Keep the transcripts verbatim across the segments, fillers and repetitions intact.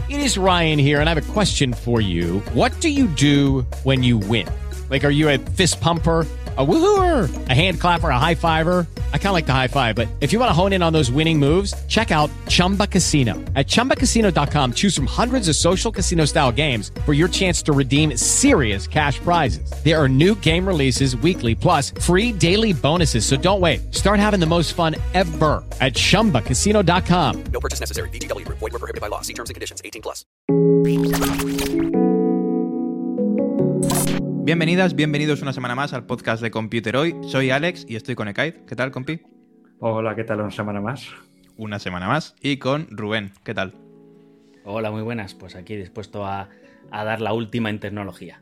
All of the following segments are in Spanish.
It is Ryan here, and I have a question for you. What do you do when you win? Like, are you a fist pumper, a woohooer, a hand clapper, a high fiver? I kind of like the high five, but if you want to hone in on those winning moves, check out Chumba Casino. At chumba casino dot com, choose from hundreds of social casino style games for your chance to redeem serious cash prizes. There are new game releases weekly, plus free daily bonuses. So don't wait. Start having the most fun ever at chumba casino dot com. No purchase necessary. V G W Group. Void where prohibited by law. See terms and conditions. eighteen plus. Bienvenidas, bienvenidos una semana más al podcast de Computer Hoy. Soy Alex y estoy con Ekaid. ¿Qué tal, compi? Hola, ¿qué tal? Una semana más. Una semana más. Y con Rubén. ¿Qué tal? Hola, muy buenas. Pues aquí dispuesto a, a dar la última en tecnología.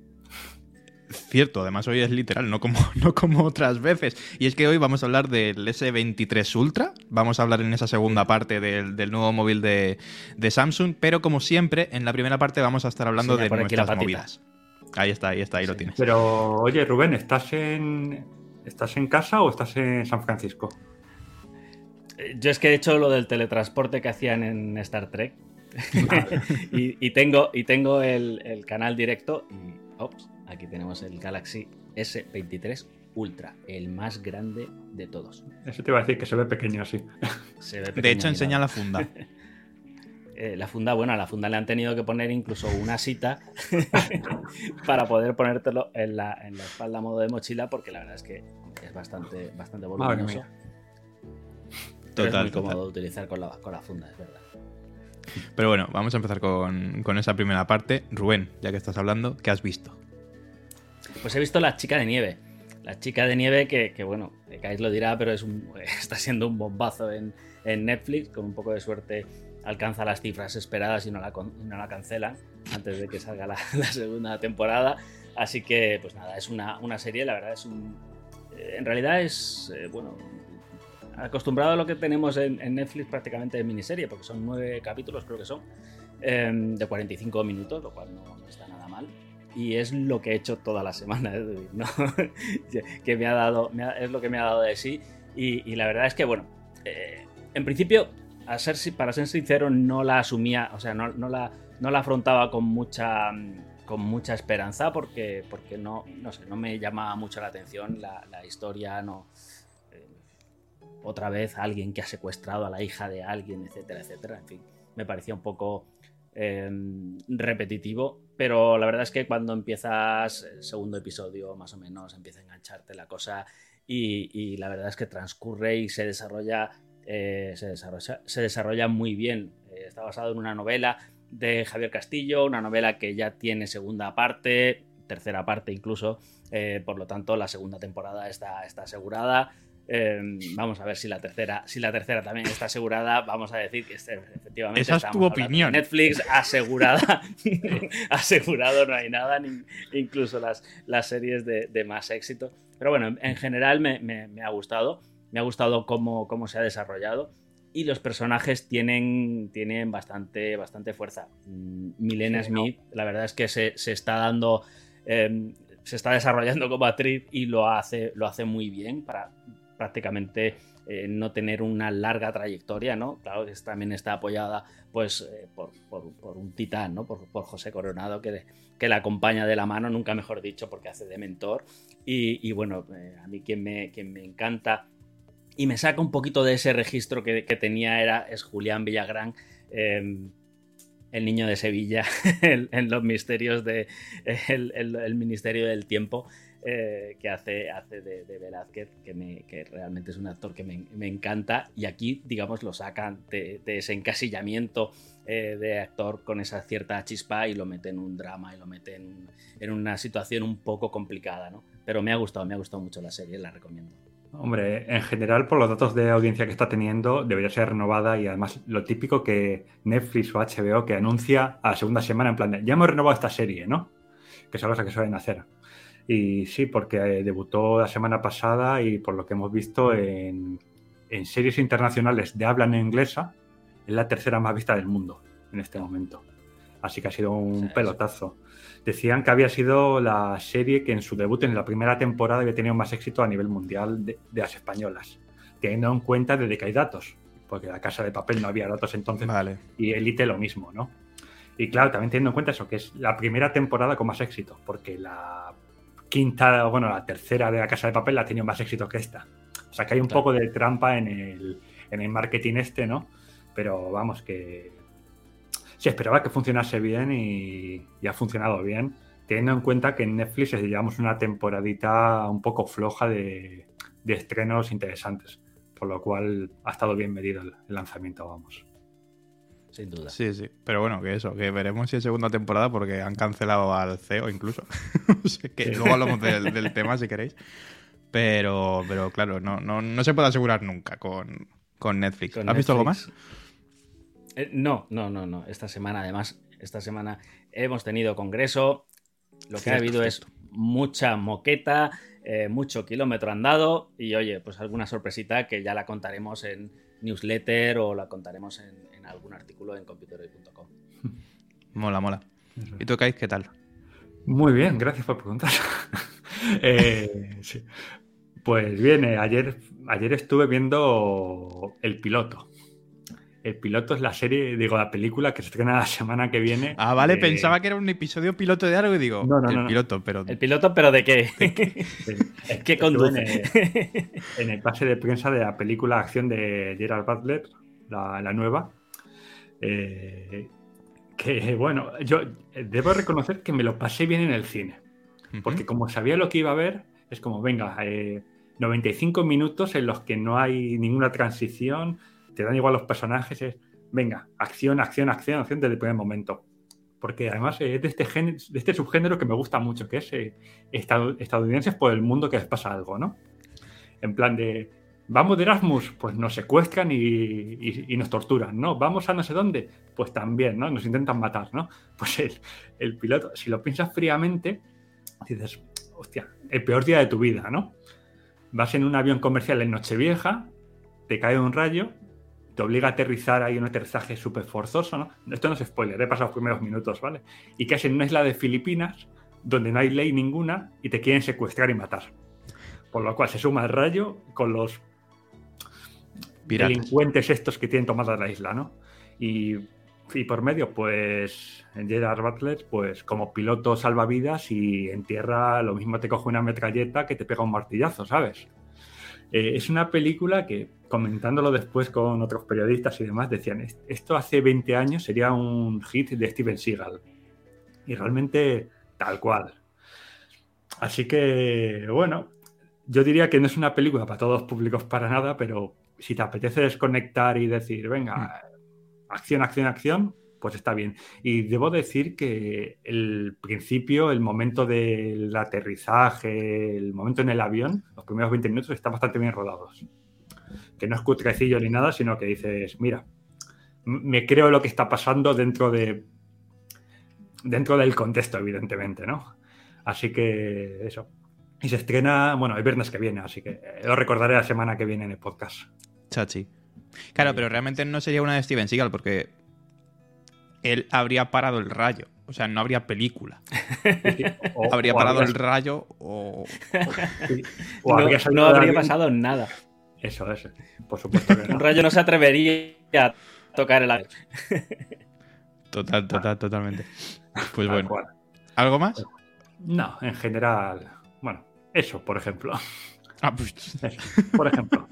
Cierto, además hoy es literal, no como, no como otras veces. Y es que hoy vamos a hablar del ese veintitrés Ultra. Vamos a hablar en esa segunda parte del, del nuevo móvil de, de Samsung. Pero como siempre, en la primera parte vamos a estar hablando Sí, de por aquí la nuestras patita. movidas. Ahí está, ahí está, ahí Sí. lo tienes. Pero, oye, Rubén, ¿estás en, ¿estás en casa o estás en San Francisco? Eh, Yo es que he hecho lo del teletransporte que hacían en Star Trek. y, y tengo, y tengo el, el canal directo. Y, ops, aquí tenemos el Galaxy ese veintitrés Ultra, el más grande de todos. Eso te iba a decir, que se ve pequeño así. Se ve De pequeño, hecho, enseña mira. la funda. Eh, la funda, bueno, a la funda le han tenido que poner incluso una sita para poder ponértelo en la, en la espalda a modo de mochila, porque la verdad es que es bastante, bastante Madre voluminoso. mía. Pero Total, es muy total. cómodo de utilizar con la, con la funda, es verdad. Pero bueno, vamos a empezar con, con esa primera parte. Rubén, ya que estás hablando, ¿qué has visto? Pues he visto La Chica de Nieve. La Chica de Nieve que, que bueno, Kai lo dirá, pero es un, está siendo un bombazo en, en Netflix. Con un poco de suerte alcanza las cifras esperadas y no la, con- y no la cancelan antes de que salga la, la segunda temporada. Así que, pues nada, es una, una serie, la verdad es un... eh, En realidad es, eh, bueno, acostumbrado a lo que tenemos en, en Netflix prácticamente de miniserie, porque son nueve capítulos, creo que son, eh, de cuarenta y cinco minutos, lo cual no, no está nada mal. Y es lo que he hecho toda la semana, es decir, ¿no? que me ha dado, me ha- es lo que me ha dado de sí. Y, y la verdad es que, bueno, eh, en principio, a ser, si- para ser sincero, no la asumía, o sea, no, no, la, no la afrontaba con mucha, con mucha esperanza, porque, porque no, no sé, no me llamaba mucho la atención la, la historia, no. eh, Otra vez alguien que ha secuestrado a la hija de alguien, etcétera, etcétera. En fin, me parecía un poco eh, repetitivo, pero la verdad es que cuando empiezas el segundo episodio, más o menos, empieza a engancharte la cosa y, y la verdad es que transcurre y se desarrolla, eh, se desarrolla, se desarrolla muy bien. Eh, está basado en una novela de Javier Castillo, una novela que ya tiene segunda parte, tercera parte incluso, eh, por lo tanto la segunda temporada está, está asegurada. Eh, vamos a ver si la tercera si la tercera también está asegurada. Vamos a decir que este, efectivamente Esa es tu estamos hablando opinión. de Netflix asegurada. Asegurado no hay nada, ni, incluso las, las series de, de más éxito. Pero bueno, en, en general me, me- me ha gustado. Me ha gustado cómo, cómo se ha desarrollado. Y los personajes tienen, tienen bastante, bastante fuerza. Mm, Milena Sí, ¿no? Smith, la verdad es que se, se está dando. eh, se está desarrollando como actriz y lo hace, lo hace muy bien para prácticamente eh, no tener una larga trayectoria, ¿no? Claro que también está apoyada pues eh, por, por- por un titán, ¿no? Por, por José Coronado, que, le- que la acompaña de la mano, nunca mejor dicho, porque hace de mentor. Y, y bueno, eh, a mí quien me, quien me encanta y me saca un poquito de ese registro que, que tenía era, es Julián Villagrán, eh, el niño de Sevilla, en, en los misterios de el, el- el Ministerio del Tiempo, eh, que hace, hace de, de Velázquez, que, me, que realmente es un actor que me, me encanta, y aquí, digamos, lo sacan de, de ese encasillamiento eh, de actor con esa cierta chispa y lo mete en un drama y lo mete en, en una situación un poco complicada, ¿no? Pero me ha gustado, me ha gustado mucho la serie, la recomiendo. Hombre, en general, por los datos de audiencia que está teniendo, debería ser renovada y además lo típico que Netflix o H B O que anuncia a la segunda semana en plan de, ya hemos renovado esta serie, ¿no? Que es algo que suelen hacer. Y sí, porque eh, debutó la semana pasada y por lo que hemos visto en, en series internacionales de habla no inglesa, es la tercera más vista del mundo en este momento. Así que ha sido un Sí, pelotazo. Decían que había sido la serie que en su debut en la primera temporada había tenido más éxito a nivel mundial de, de las españolas, teniendo en cuenta desde que hay datos, porque La Casa de Papel no había datos entonces, Vale. y Elite lo mismo, ¿no? Y claro, también teniendo en cuenta eso, que es la primera temporada con más éxito, porque la quinta, bueno, la tercera de La Casa de Papel ha tenido más éxito que esta. O sea que hay un Claro. poco de trampa en el, en el marketing este, ¿no? Pero vamos, que se esperaba que funcionase bien y, y ha funcionado bien, teniendo en cuenta que en Netflix llevamos una temporadita un poco floja de, de estrenos interesantes, por lo cual ha estado bien medido el, el lanzamiento, vamos. Sin duda. Sí, sí. Pero bueno, que eso, que veremos si es segunda temporada porque han cancelado al C E O incluso. O sea, que Sí. luego hablamos del, del tema si queréis. Pero, pero claro, no, no, no se puede asegurar nunca con, con Netflix. Con ¿Has visto algo Netflix. más? Eh, no, no, no, no. Esta semana, además, esta semana hemos tenido congreso. Lo que Cierto, ha habido cierto. es mucha moqueta, eh, mucho kilómetro andado y, oye, pues alguna sorpresita que ya la contaremos en newsletter o la contaremos en, en algún artículo en computerhoy punto com. Mola, mola. ¿Y tú, Kais, qué tal? Muy bien, gracias por preguntar. Eh, sí. Pues bien, eh, ayer, ayer estuve viendo El Piloto. El Piloto es la serie, digo, la película que se estrena la semana que viene. Ah, vale, de- pensaba que era un episodio piloto de algo y digo, No, no, el no, no. piloto, pero... ¿El piloto, pero de qué? de- ¿Qué estuve conduce? En el, en el pase de prensa de la película de acción de Gerard Butler, la, la nueva. Eh, que bueno, yo debo reconocer que me lo pasé bien en el cine. Porque como sabía lo que iba a ver, es como, venga, eh, noventa y cinco minutos en los que no hay ninguna transición, te dan igual los personajes, es, venga, acción, acción, acción, acción desde el primer momento. Porque además es de este, gen, de este subgénero que me gusta mucho, que es eh, estad- estadounidenses por el mundo que les pasa algo, ¿no? En plan de, vamos de Erasmus, pues nos secuestran y, y- y nos torturan, ¿no? Vamos a no sé dónde, pues también, ¿no? Nos intentan matar, ¿no? Pues el, el piloto, si lo piensas fríamente, dices, hostia, el peor día de tu vida, ¿no? Vas en un avión comercial en Nochevieja, te cae un rayo, te obliga a aterrizar ahí un aterrizaje súper forzoso, ¿no? Esto no es spoiler, he pasado los primeros minutos, ¿vale? Y caes en una isla de Filipinas donde no hay ley ninguna y te quieren secuestrar y matar. Por lo cual se suma el rayo con los Piratas. delincuentes estos que tienen tomada la isla, ¿no? Y, y por medio, pues, Gerard Butler, pues como piloto salvavidas y en tierra lo mismo te coge una metralleta que te pega un martillazo, ¿sabes? Eh, es una película que, comentándolo después con otros periodistas y demás, decían, esto hace veinte años sería un hit de Steven Seagal. Y realmente tal cual. Así que, bueno, yo diría que no es una película para todos los públicos para nada, pero si te apetece desconectar y decir, venga, acción, acción, acción, pues está bien. Y debo decir que el principio, el momento del aterrizaje, el momento en el avión, los primeros veinte minutos están bastante bien rodados. Que no es cutrecillo ni nada, sino que dices, mira, me creo lo que está pasando dentro de dentro del contexto, evidentemente, ¿no? Así que eso. Y se estrena, bueno, el viernes que viene, así que lo recordaré la semana que viene en el podcast. Chachi. Claro, pero realmente no sería una de Steven Seagal porque él habría parado el rayo. O sea, no habría película. O, habría o parado habrías- el rayo o... sí, o No, habría no salido del habría avión. pasado nada. Eso, eso. Por supuesto que no. Un rayo no se atrevería a tocar el avión. Total, total, totalmente. Pues Tal bueno. cual. ¿Algo más? No, en general, bueno, eso, por ejemplo. Ah, pues Eso, por ejemplo.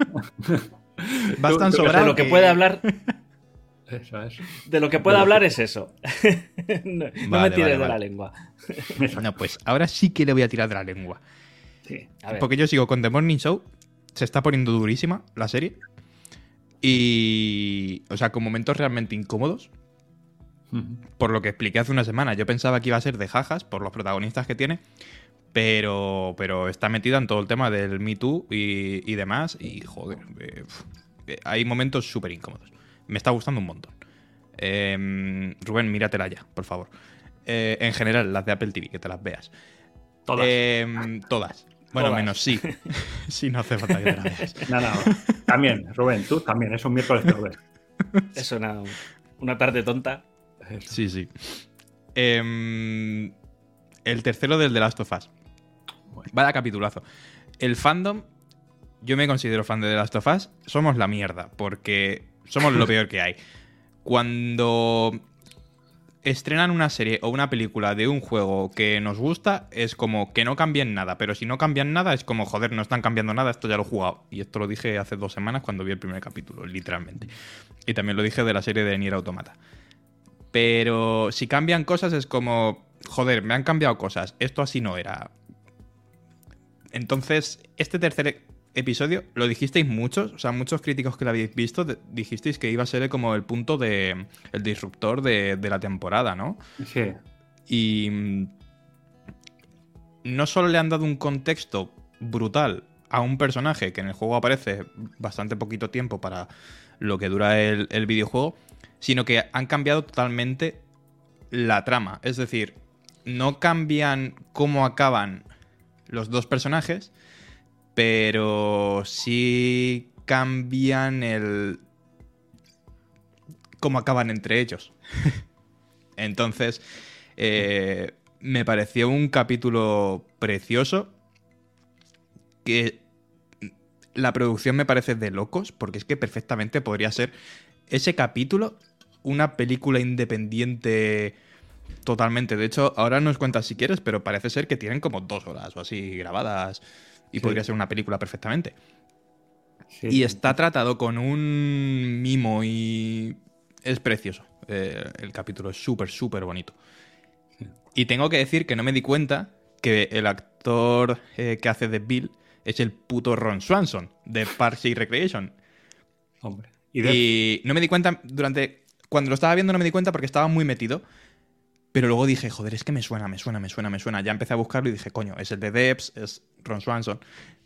vas tan Tú- tú que sobrado De lo que puede hablar, Eso es. de lo que puede De lo hablar que- es eso. No, no Vale, me tires vale, de vale. la lengua. Eso. No, pues ahora sí que le voy a tirar de la lengua. Sí. A ver, Porque yo sigo con The Morning Show. Se está poniendo durísima la serie. Y... O sea, con momentos realmente incómodos. Ujú. Por lo que expliqué hace una semana. Yo pensaba que iba a ser de jajas por los protagonistas que tiene. Pero, pero está metida en todo el tema del Me Too y, y demás. Y joder, eh, uf, eh, hay momentos súper incómodos. Me está gustando un montón. Eh, Rubén, míratela ya, por favor. Eh, en general, las de Apple T V, que te las veas. Todas. Eh, todas. Bueno, Todas. menos sí. Sí, no hace falta que te la veas. No, no. También, Rubén, tú también. Es un miércoles que lo ves. es una, una tarde tonta. Eso. Sí, sí. Eh, el tercero del The Last of Us. Vaya capitulazo. El fandom, yo me considero fan de The Last of Us. Somos la mierda, porque somos lo peor que hay. Cuando estrenan una serie o una película de un juego que nos gusta, es como que no cambien nada. Pero si no cambian nada, es como, joder, no están cambiando nada, esto ya lo he jugado. Y esto lo dije hace dos semanas cuando vi el primer capítulo, literalmente. Y también lo dije de la serie de Nier Automata. Pero si cambian cosas es como, joder, me han cambiado cosas, esto así no era. Entonces, este tercer episodio, lo dijisteis muchos, o sea, muchos críticos que lo habéis visto, de, dijisteis que iba a ser como el punto de... el disruptor de, de la temporada, ¿no? Sí. Y mm, no solo le han dado un contexto brutal a un personaje que en el juego aparece bastante poquito tiempo para lo que dura el, el videojuego, sino que han cambiado totalmente la trama. Es decir, no cambian cómo acaban los dos personajes, pero sí cambian el cómo acaban entre ellos. Entonces, eh, me pareció un capítulo precioso, que la producción me parece de locos, porque es que perfectamente podría ser ese capítulo una película independiente totalmente. De hecho, ahora nos cuentas si quieres, pero parece ser que tienen como dos horas o así grabadas y sí, podría ser una película perfectamente. Sí, y está sí. tratado con un mimo y es precioso. Eh, el capítulo es súper, súper bonito. Sí. Y tengo que decir que no me di cuenta que el actor eh, que hace de Bill es el puto Ron Swanson de Parks and Recreation. Hombre. Y, de... y no me di cuenta durante... Cuando lo estaba viendo no me di cuenta porque estaba muy metido. Pero luego dije, joder, es que me suena, me suena, me suena, me suena. Ya empecé a buscarlo y dije, coño, es el de Debs, es Ron Swanson.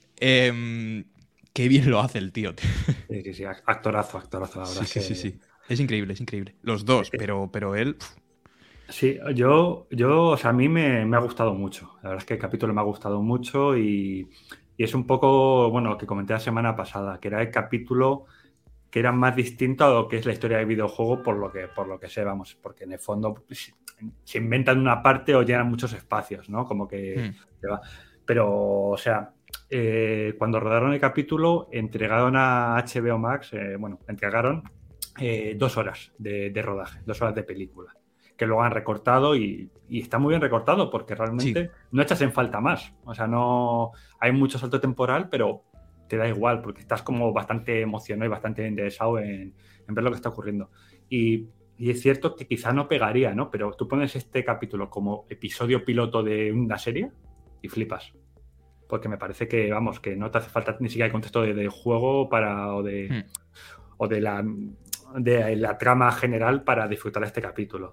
Eh, qué bien lo hace el tío. Sí, sí, sí, actorazo, actorazo. La verdad sí, que... sí, sí, sí. Es increíble, es increíble. Los dos, pero, pero él... Pff. Sí, yo, yo, o sea, a mí me, me ha gustado mucho. La verdad es que el capítulo me ha gustado mucho y, y es un poco, bueno, lo que comenté la semana pasada, que era el capítulo que era más distinto a lo que es la historia del videojuego por lo que, por lo que sé, vamos, porque en el fondo se inventan una parte o llenan muchos espacios, ¿no? Como que... Mm. Pero, o sea, eh, cuando rodaron el capítulo, entregaron a H B O Max, eh, bueno, entregaron eh, dos horas de, de rodaje, dos horas de película, que luego han recortado y, y está muy bien recortado porque realmente sí. no echas en falta más. O sea, no hay mucho salto temporal, pero te da igual porque estás como bastante emocionado y bastante interesado en, en ver lo que está ocurriendo. Y, y es cierto que quizá no pegaría, ¿no? Pero tú pones este capítulo como episodio piloto de una serie y flipas. Porque me parece que, vamos, que no te hace falta ni siquiera el contexto de, de juego para, o de, hmm. o de la... de la trama general para disfrutar este capítulo.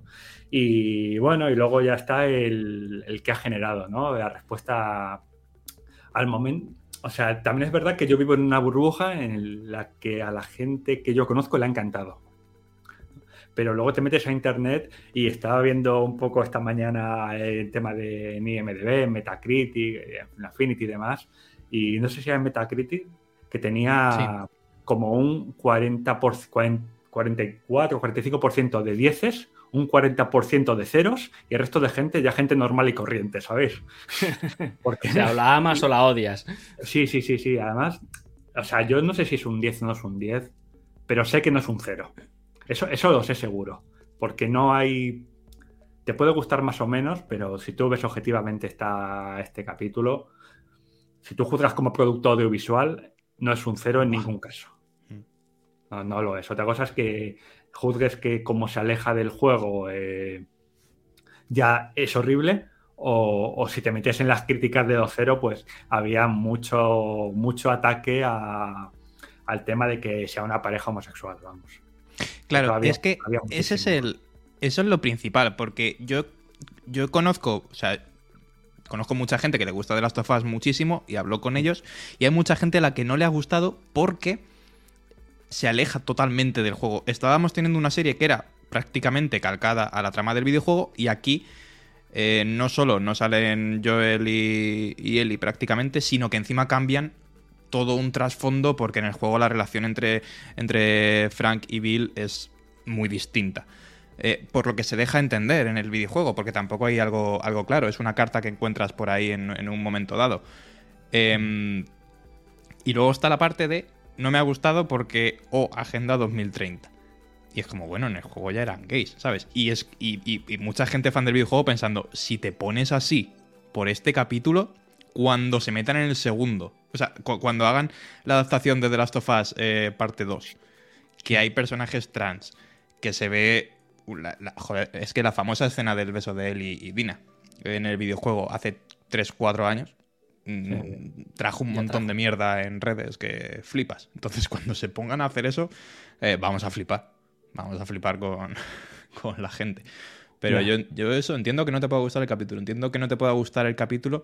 Y bueno, y luego ya está el, el que ha generado, ¿no? La respuesta al momento. O sea, también es verdad que yo vivo en una burbuja en la que a la gente que yo conozco le ha encantado. Pero luego te metes a internet y estaba viendo un poco esta mañana el tema de I M D B, Metacritic, Affinity y demás. Y no sé si era en Metacritic que tenía sí. como un cuarenta por ciento, cuarenta y cuatro, cuarenta y cinco por ciento de dieces, un cuarenta por ciento de ceros y el resto de gente ya gente normal y corriente, ¿sabéis? Porque o la amas o la odias. Sí, sí, sí, sí. Además, o sea, yo no sé si es un diez o no es un diez, pero sé que no es un cero. Eso, eso lo sé seguro, porque no hay... Te puede gustar más o menos, pero si tú ves objetivamente esta, este capítulo, si tú juzgas como producto audiovisual, no es un cero en ningún caso. No, no lo es. Otra cosa es que juzgues que como se aleja del juego eh, ya es horrible, o, o si te metes en las críticas de dos cero, pues había mucho, mucho ataque a, al tema de que sea una pareja homosexual, vamos. Claro, había, es que ese es el, eso es lo principal, porque yo, yo conozco, o sea, conozco mucha gente que le gusta The Last of Us muchísimo y hablo con ellos, y hay mucha gente a la que no le ha gustado porque se aleja totalmente del juego. Estábamos teniendo una serie que era prácticamente calcada a la trama del videojuego y aquí eh, no solo no salen Joel y, y Ellie prácticamente, sino que encima cambian todo un trasfondo porque en el juego la relación entre, entre Frank y Bill es muy distinta. Eh, por lo que se deja entender en el videojuego, porque tampoco hay algo, algo claro. Es una carta que encuentras por ahí en, en un momento dado. Eh, y luego está la parte de no me ha gustado porque, oh, Agenda dos mil treinta. Y es como, bueno, en el juego ya eran gays, ¿sabes? Y, es, y, y, y mucha gente fan del videojuego pensando, si te pones así por este capítulo, cuando se metan en el segundo, o sea, cu- cuando hagan la adaptación de The Last of Us eh, parte dos, que hay personajes trans, que se ve... La, la, joder, es que la famosa escena del beso de Ellie y Dina en el videojuego hace tres cuatro años mm, trajo un Ya montón trajo. de mierda en redes que flipas. Entonces, cuando se pongan a hacer eso, eh, vamos a flipar. Vamos a flipar con, con la gente. Pero Ya. yo, yo eso entiendo que no te pueda gustar el capítulo. Entiendo que no te pueda gustar el capítulo.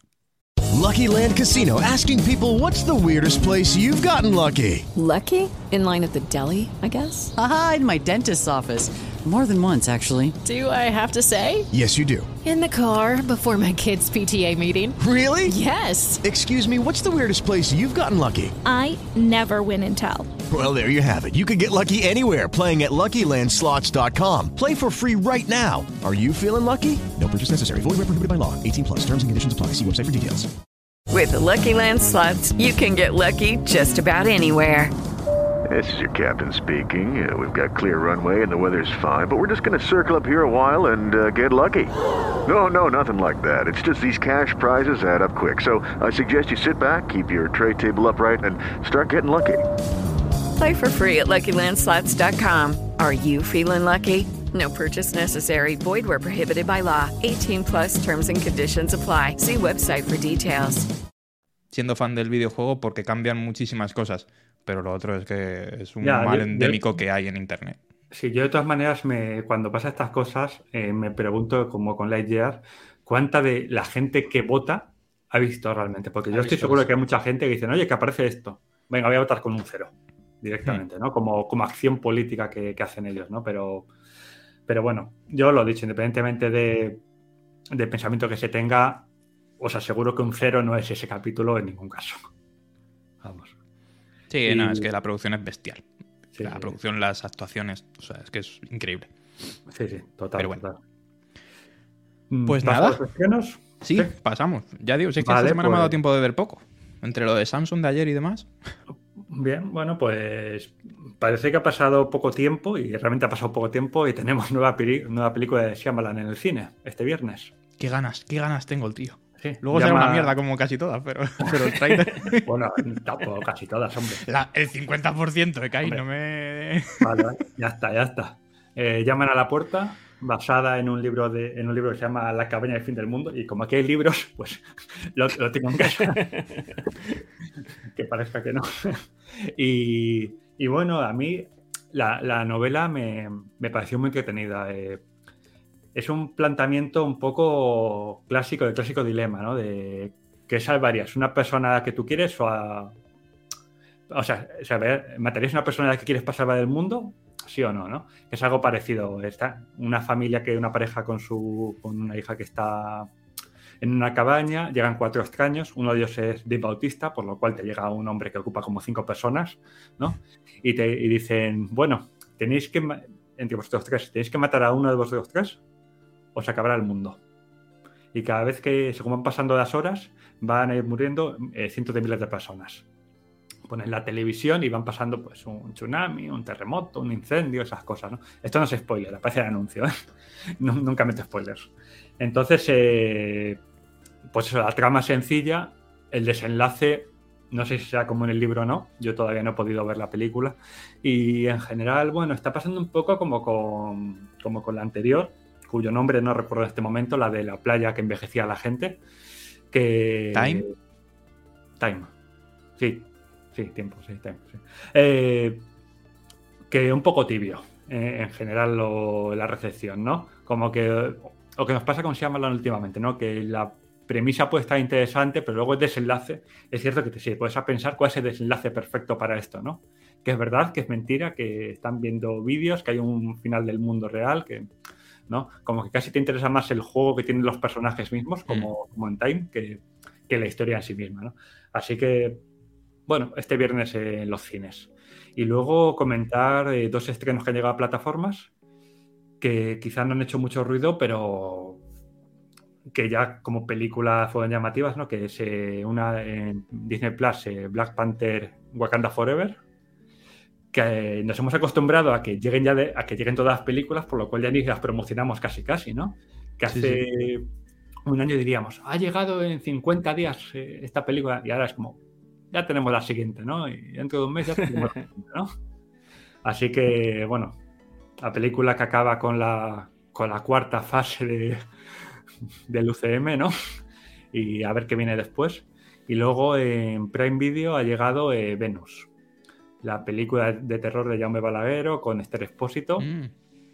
Lucky Land Casino, asking people, what's the weirdest place you've gotten lucky? Lucky? In line at the deli, I guess? Aha, in my dentist's office. More than once, actually. Do I have to say? Yes, you do. In the car before my kids' P T A meeting. Really? Yes. Excuse me, what's the weirdest place you've gotten lucky? I never win and tell. Well, there you have it. You can get lucky anywhere, playing at Lucky Land Slots dot com. Play for free right now. Are you feeling lucky? No purchase necessary. Void where prohibited by law. eighteen plus. Terms and conditions apply. See website for details. With the Lucky Land Slots, you can get lucky just about anywhere. This is your captain speaking. Uh, we've got clear runway and the weather's fine, but we're just going to circle up here a while and uh, get lucky. No, no, nothing like that. It's just these cash prizes add up quick. So I suggest you sit back, keep your tray table upright, and start getting lucky. Play for free at Lucky Land Slots dot com. Are you feeling lucky? No purchase necessary. Void where prohibited by law. eighteen plus terms and conditions apply. See website for details. Siendo fan del videojuego porque cambian muchísimas cosas. Pero lo otro es que es un Ya, mal yo- endémico yo- que hay en internet. Sí, yo de todas maneras, me, cuando pasa estas cosas, eh, me pregunto, como con Lightyear, cuánta de la gente que vota ha visto realmente. Porque yo Ha estoy visto seguro eso. que hay mucha gente que dice, oye, que aparece esto. Venga, voy a votar con un cero directamente, ¿no? Como, como acción política que, que hacen ellos, ¿no? Pero, pero bueno, yo lo he dicho, independientemente de, del pensamiento que se tenga, os aseguro que un cero no es ese capítulo en ningún caso. Vamos. Sí, Y- no, es que la producción es bestial. Sí, la sí. producción, las actuaciones, o sea, es que es increíble. Sí, sí, total. Pero bueno. total. Mm, Pues ¿paso nada. a los estrenos? Sí, pasamos. Ya digo, si es que Vale, esta semana me ha dado pues- tiempo de ver poco. Entre lo de Samsung de ayer y demás. Bien, bueno, pues parece que ha pasado poco tiempo y realmente ha pasado poco tiempo y tenemos nueva, peli- nueva película de Shyamalan en el cine este viernes. Qué ganas, qué ganas tengo el tío. Sí, Luego será llama- una mierda como casi todas, pero, pero el trailer... Bueno, tampoco casi todas, hombre. La- el cincuenta por ciento de Kai, Hombre. no me... Vale, vale, ya está, ya está. Eh, Llaman a la puerta, basada en un libro de, en un libro que se llama La cabaña del fin del mundo, y como aquí hay libros, pues lo, lo tengo en casa. Que parezca que no. Y, y bueno, a mí la, la novela me, me pareció muy entretenida. Eh, es un planteamiento un poco clásico, de clásico dilema, ¿no? De ¿qué salvarías? ¿Una persona que tú quieres o a... O sea, saber, ¿matarías a una persona a la que quieres para salvar el mundo? Sí o no, ¿no? Es algo parecido. Está una familia, que una pareja con su con una hija que está en una cabaña, llegan cuatro extraños, uno de ellos es Dave Bautista, por lo cual te llega un hombre que ocupa como cinco personas, ¿no? Y te y dicen, bueno, tenéis que, ma- entre vosotros tres, tenéis que matar a uno de vosotros tres o se acabará el mundo. Y cada vez que, según van pasando las horas, van a ir muriendo eh, cientos de miles de personas. Ponen la televisión y van pasando pues un tsunami, un terremoto, un incendio, esas cosas, ¿no? Esto no es spoiler, aparece el anuncio, ¿eh? No- Nunca meto spoilers. Entonces, eh, pues eso, la trama es sencilla, el desenlace, no sé si será como en el libro o no, yo todavía no he podido ver la película, y en general, bueno, está pasando un poco como con, como con la anterior, cuyo nombre no recuerdo en este momento, la de la playa que envejecía a la gente, que... ¿Time? Time, sí, sí, tiempo, sí, time, sí. Eh, que un poco tibio, eh, en general, lo- la recepción, ¿no? Como que lo que nos pasa con Shyamalan últimamente, ¿no? Que la premisa puede estar interesante, pero luego el desenlace, es cierto que te sí, puedes a pensar cuál es el desenlace perfecto para esto, ¿no? Que es verdad, que es mentira, que están viendo vídeos, que hay un final del mundo real, que, ¿no? Como que casi te interesa más el juego que tienen los personajes mismos, como, como en Time, que, que la historia en sí misma, ¿no? Así que, bueno, este viernes eh, en los cines. Y luego comentar eh, dos estrenos que han llegado a plataformas, que quizás no han hecho mucho ruido, pero que ya como películas fueron llamativas, ¿no? Que es eh, una en Disney Plus, eh, Black Panther Wakanda Forever, que nos hemos acostumbrado a que lleguen ya de, a que lleguen todas las películas, por lo cual ya ni las promocionamos casi casi, ¿no? Que hace sí, sí. un año diríamos, ha llegado en cincuenta días eh, esta película, y ahora es como, ya tenemos la siguiente, ¿no? Y dentro de un mes ya tenemos la siguiente, ¿no? Así que, bueno, la película que acaba con la, con la cuarta fase de, del U C M, ¿no? Y a ver qué viene después. Y luego en Prime Video ha llegado eh, Venus, la película de terror de Jaume Balaguer con Esther Expósito, mm.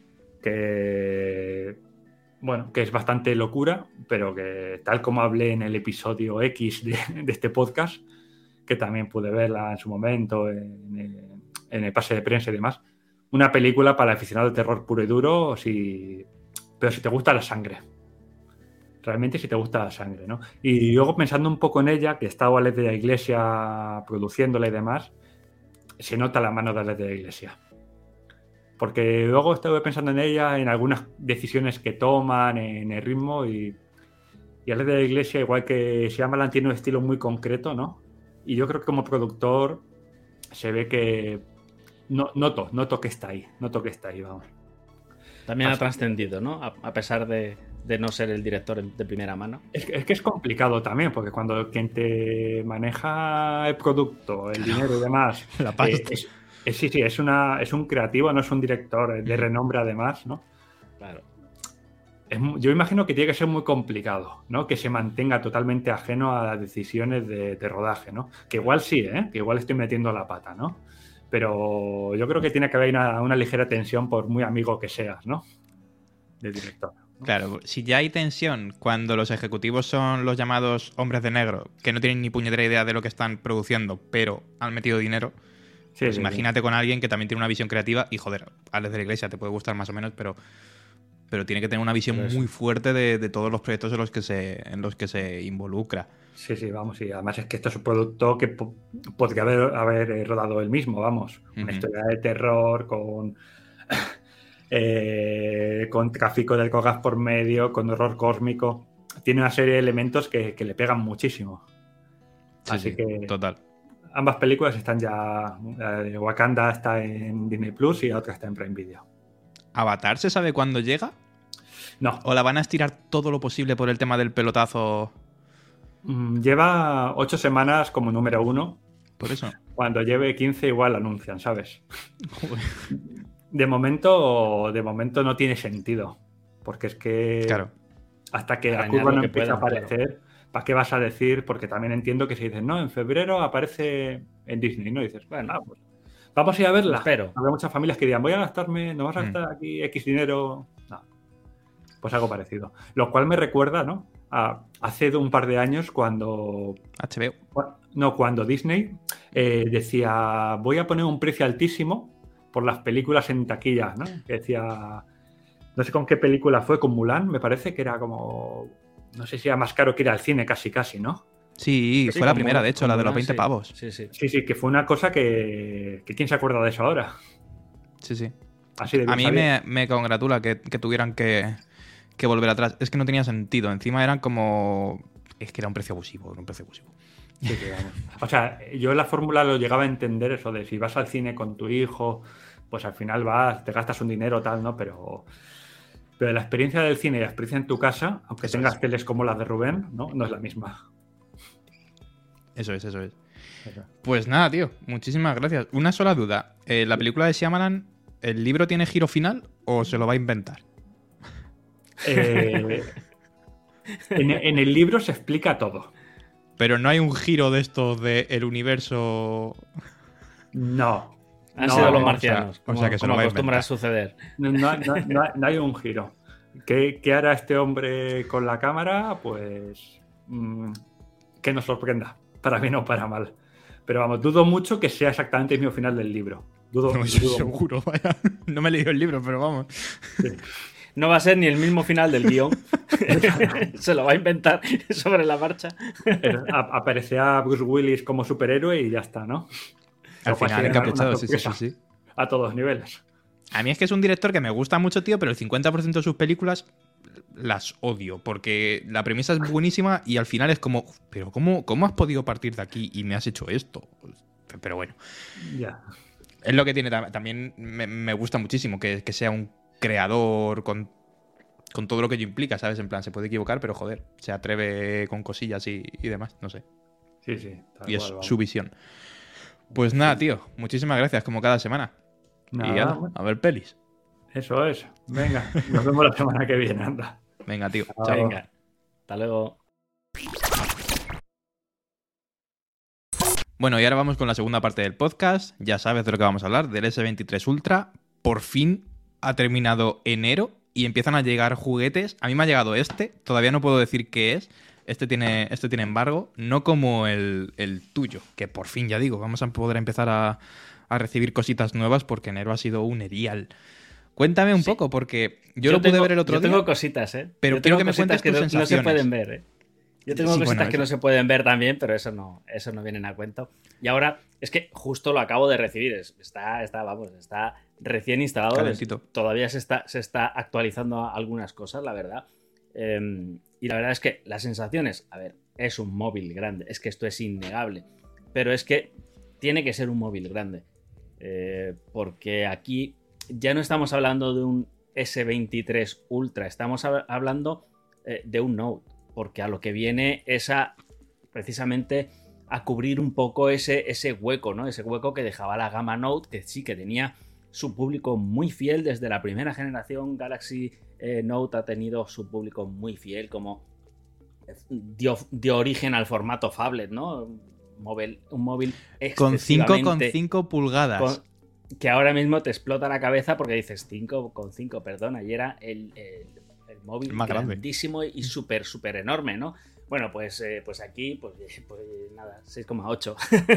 que, bueno, que es bastante locura, pero que tal como hablé en el episodio X de, de este podcast, que también pude verla en su momento en, en el pase de prensa y demás, una película para el aficionado de terror puro y duro, si, pero si te gusta la sangre. Realmente si te gusta la sangre, ¿no? Y luego pensando un poco en ella, que estaba Alex de la Iglesia produciéndola y demás, se nota la mano de Alex de la Iglesia. Porque luego estuve pensando en ella, en algunas decisiones que toman, en el ritmo, y, y Alex de la Iglesia, igual que Shyamalan, tiene un estilo muy concreto, ¿no? Y yo creo que como productor se ve que no, noto, noto que está ahí, noto que está ahí, vamos. También Así. ha trascendido, ¿no? A, a pesar de, de no ser el director de primera mano. Es que, es que es complicado también, porque cuando quien te maneja el producto, el dinero y demás, la pasta. Eh, es, es, sí, sí, es, una, es un creativo, no es un director de renombre además, ¿no? Claro. Es, yo imagino que tiene que ser muy complicado, ¿no? Que se mantenga totalmente ajeno a las decisiones de, de rodaje, ¿no? Que igual sí, ¿eh? Que igual estoy metiendo la pata, ¿no? Pero yo creo que tiene que haber una, una ligera tensión por muy amigo que seas, ¿no? De director, ¿no? Claro, si ya hay tensión cuando los ejecutivos son los llamados hombres de negro, que no tienen ni puñetera idea de lo que están produciendo, pero han metido dinero, sí, pues sí, imagínate sí. con alguien que también tiene una visión creativa y, joder, Alex de la Iglesia te puede gustar más o menos, pero, pero tiene que tener una visión muy fuerte de, de todos los proyectos en los que se, en los que se involucra. Sí, sí, vamos, y además es que esto es un producto que po- podría haber, haber rodado él mismo, vamos. Uh-huh. Una historia de terror con, eh, con tráfico de drogas por medio, con horror cósmico. Tiene una serie de elementos que, que le pegan muchísimo. Sí, Así sí, que total. Ambas películas están ya... Eh, Wakanda está en Disney Plus y la otra está en Prime Video. ¿Avatar se sabe cuándo llega? No. ¿O la van a estirar todo lo posible por el tema del pelotazo? Lleva ocho semanas como número uno. Por eso. Cuando lleve quince igual anuncian, ¿sabes? De momento, de momento no tiene sentido. Porque es que claro. hasta que la curva no empiece a aparecer, claro. ¿Para qué vas a decir? Porque también entiendo que se dicen, no, en febrero aparece en Disney, ¿no? Y dices, bueno, ah, pues vamos a ir a verla. Espero. Habrá muchas familias que digan, voy a gastarme, no vas a gastar mm. aquí X dinero. No. Pues algo parecido. Lo cual me recuerda, ¿no? A hace un par de años cuando... H B O. No, cuando Disney eh, decía, voy a poner un precio altísimo por las películas en taquilla, ¿no? Que decía... No sé con qué película fue, con Mulan, me parece que era como... No sé si era más caro que ir al cine, casi, casi, ¿no? Sí, sí fue la primera, de hecho, la de los veinte sí. pavos. Sí, sí. Sí, sí, que fue una cosa que... que ¿quién se acuerda de eso ahora? Sí, sí. Así de a mí me, me congratula que, que tuvieran que... que volver atrás. Es que no tenía sentido. Encima eran como... Es que era un precio abusivo, era un precio abusivo. Sí, sí, vamos. O sea, yo en la fórmula lo llegaba a entender eso de si vas al cine con tu hijo, pues al final vas, te gastas un dinero tal, ¿no? Pero, pero la experiencia del cine y la experiencia en tu casa, aunque eso tengas es. teles como las de Rubén, ¿no? No es la misma. Eso es, eso es. Eso. Pues nada, tío. Muchísimas gracias. Una sola duda. Eh, ¿La película de Shyamalan, el libro tiene giro final o se lo va a inventar? Eh, en, en el libro se explica todo. Pero no hay un giro de estos de el universo. No. Han no, sido los marcianos. O sea, o sea que se como lo va a acostumbra inventar. a suceder. No, no, no, no, no hay un giro. ¿Qué, ¿Qué hará este hombre con la cámara? Pues mmm, que nos sorprenda, para bien o para mal. Pero vamos, dudo mucho que sea exactamente el mismo final del libro. Dudo, no, dudo seguro, mucho. Vaya. No me he leído el libro, pero vamos. Sí. No va a ser ni el mismo final del guión. Se lo va a inventar sobre la marcha. A- aparecerá Bruce Willis como superhéroe y ya está, ¿no? Al final encaprichado, sí, sí, sí, sí. A todos niveles. A mí es que es un director que me gusta mucho, tío, pero el cincuenta por ciento de sus películas las odio, porque la premisa es buenísima y al final es como, pero ¿cómo, cómo has podido partir de aquí y me has hecho esto? Pero bueno. Ya. Es lo que tiene también, me, me gusta muchísimo, que, que sea un creador con, con todo lo que ello implica, ¿sabes? En plan, se puede equivocar, pero joder, se atreve con cosillas y, y demás, no sé. Sí, sí. Y es su visión. Pues nada, tío, muchísimas gracias, como cada semana. Nada, y ala, bueno. a ver pelis. Eso es. Venga, nos vemos la semana que viene, anda. Venga, tío. Chao. Chao. Venga, hasta luego. Bueno, y ahora vamos con la segunda parte del podcast. Ya sabes de lo que vamos a hablar, del ese veintitrés Ultra. Por fin ha terminado enero y empiezan a llegar juguetes. A mí me ha llegado este, todavía no puedo decir qué es. Este tiene, este tiene embargo, no como el, el tuyo, que por fin, ya digo, vamos a poder empezar a, a recibir cositas nuevas porque enero ha sido un erial. Cuéntame un sí. poco, porque yo, yo lo tengo, pude ver el otro yo día. Yo tengo cositas, ¿eh? Pero yo quiero tengo que me cuentes que tus no, sensaciones. No se pueden ver, ¿eh? Yo tengo sí, cositas bueno, que eso. no se pueden ver también, pero eso no, eso no vienen a cuento. Y ahora, es que justo lo acabo de recibir. Está, está vamos, está recién instalado. Calentito. Todavía se está, se está actualizando algunas cosas, la verdad. Eh, y la verdad es que las sensaciones, a ver, es un móvil grande. Es que esto es innegable. Pero es que tiene que ser un móvil grande. Eh, porque aquí ya no estamos hablando de un ese veintitrés Ultra. Estamos hablando eh, de un Note. Porque a lo que viene es a precisamente a cubrir un poco ese, ese hueco, ¿no? Ese hueco que dejaba la gama Note, que sí que tenía su público muy fiel desde la primera generación. Galaxy eh, Note ha tenido su público muy fiel, como dio, dio origen al formato phablet, ¿no? Un móvil, un móvil con cinco coma cinco pulgadas. Con, que ahora mismo te explota la cabeza porque dices cinco coma cinco, perdón, ayer era el... el el móvil más grandísimo grande. Y súper, súper enorme, ¿no? Bueno, pues, eh, pues aquí, pues, pues nada, seis coma ocho.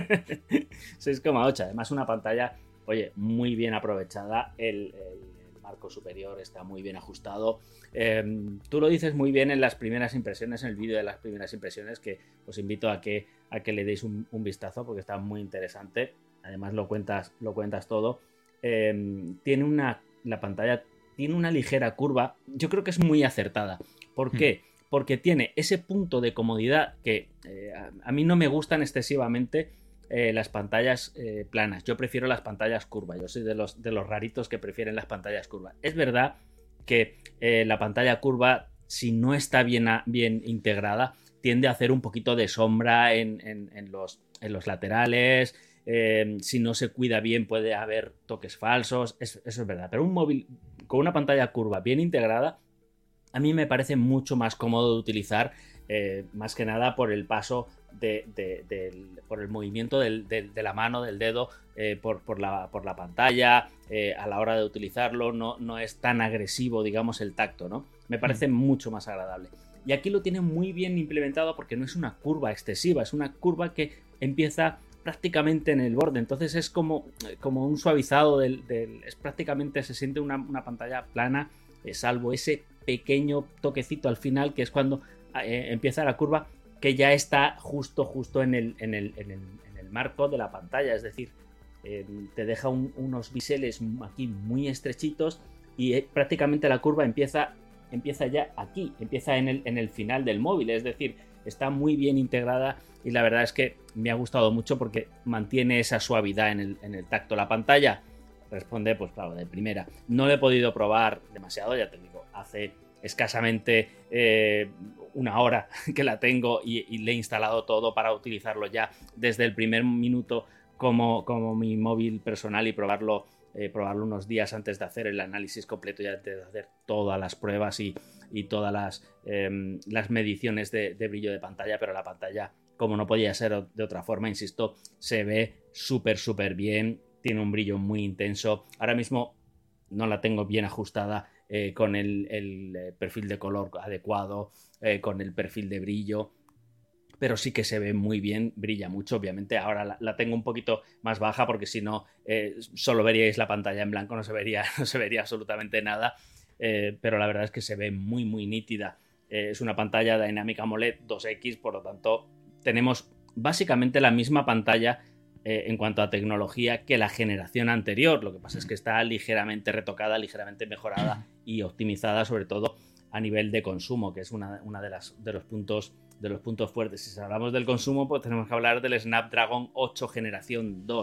seis coma ocho. Además, una pantalla, oye, muy bien aprovechada. El, el, el marco superior está muy bien ajustado. Eh, tú lo dices muy bien en las primeras impresiones, en el vídeo de las primeras impresiones, que os invito a que, a que le deis un, un vistazo porque está muy interesante. Además, lo cuentas, lo cuentas todo. Eh, tiene una... La pantalla tiene una ligera curva, yo creo que es muy acertada. ¿Por qué? Porque tiene ese punto de comodidad que eh, a, a mí no me gustan excesivamente eh, las pantallas eh, planas. Yo prefiero las pantallas curvas. Yo soy de los, de los raritos que prefieren las pantallas curvas. Es verdad que eh, la pantalla curva, si no está bien, a, bien integrada, tiende a hacer un poquito de sombra en, en, en, los, en los laterales. Eh, si no se cuida bien puede haber toques falsos. Eso, eso es verdad. Pero un móvil con una pantalla curva bien integrada a mí me parece mucho más cómodo de utilizar, eh, más que nada por el paso de, de, de, de por el movimiento del, de, de la mano, del dedo, eh, por, por, la, por la pantalla, eh, a la hora de utilizarlo no, no es tan agresivo, digamos, el tacto, ¿no? Me parece mm. mucho más agradable. Y aquí lo tiene muy bien implementado porque no es una curva excesiva, es una curva que empieza prácticamente en el borde, entonces es como, como un suavizado del, del es prácticamente se siente una, una pantalla plana, eh, salvo ese pequeño toquecito al final que es cuando eh, empieza la curva, que ya está justo justo en el, en el, en el, en el marco de la pantalla, es decir, eh, te deja un, unos biseles aquí muy estrechitos y eh, prácticamente la curva empieza, empieza ya aquí, empieza en el, en el final del móvil, es decir, está muy bien integrada y la verdad es que me ha gustado mucho porque mantiene esa suavidad en el, en el tacto. La pantalla responde, pues claro, de primera. No le he podido probar demasiado, ya te digo, hace escasamente eh, una hora que la tengo y, y le he instalado todo para utilizarlo ya desde el primer minuto como, como mi móvil personal y probarlo, eh, probarlo unos días antes de hacer el análisis completo y antes de hacer todas las pruebas y, y todas las, eh, las mediciones de, de brillo de pantalla, pero la pantalla, como no podía ser de otra forma, insisto, se ve súper, súper bien, tiene un brillo muy intenso. Ahora mismo no la tengo bien ajustada eh, con el, el perfil de color adecuado, eh, con el perfil de brillo, pero sí que se ve muy bien, brilla mucho, obviamente. Ahora la, la tengo un poquito más baja porque si no, eh, solo veríais la pantalla en blanco, no se vería, no se vería absolutamente nada, eh, pero la verdad es que se ve muy, muy nítida. Eh, es una pantalla Dynamic AMOLED dos equis, por lo tanto, tenemos básicamente la misma pantalla eh, en cuanto a tecnología que la generación anterior. Lo que pasa es que está ligeramente retocada, ligeramente mejorada y optimizada, sobre todo a nivel de consumo, que es una, una de, las, de, los puntos, de los puntos fuertes. Si hablamos del consumo, pues tenemos que hablar del Snapdragon ocho generación dos.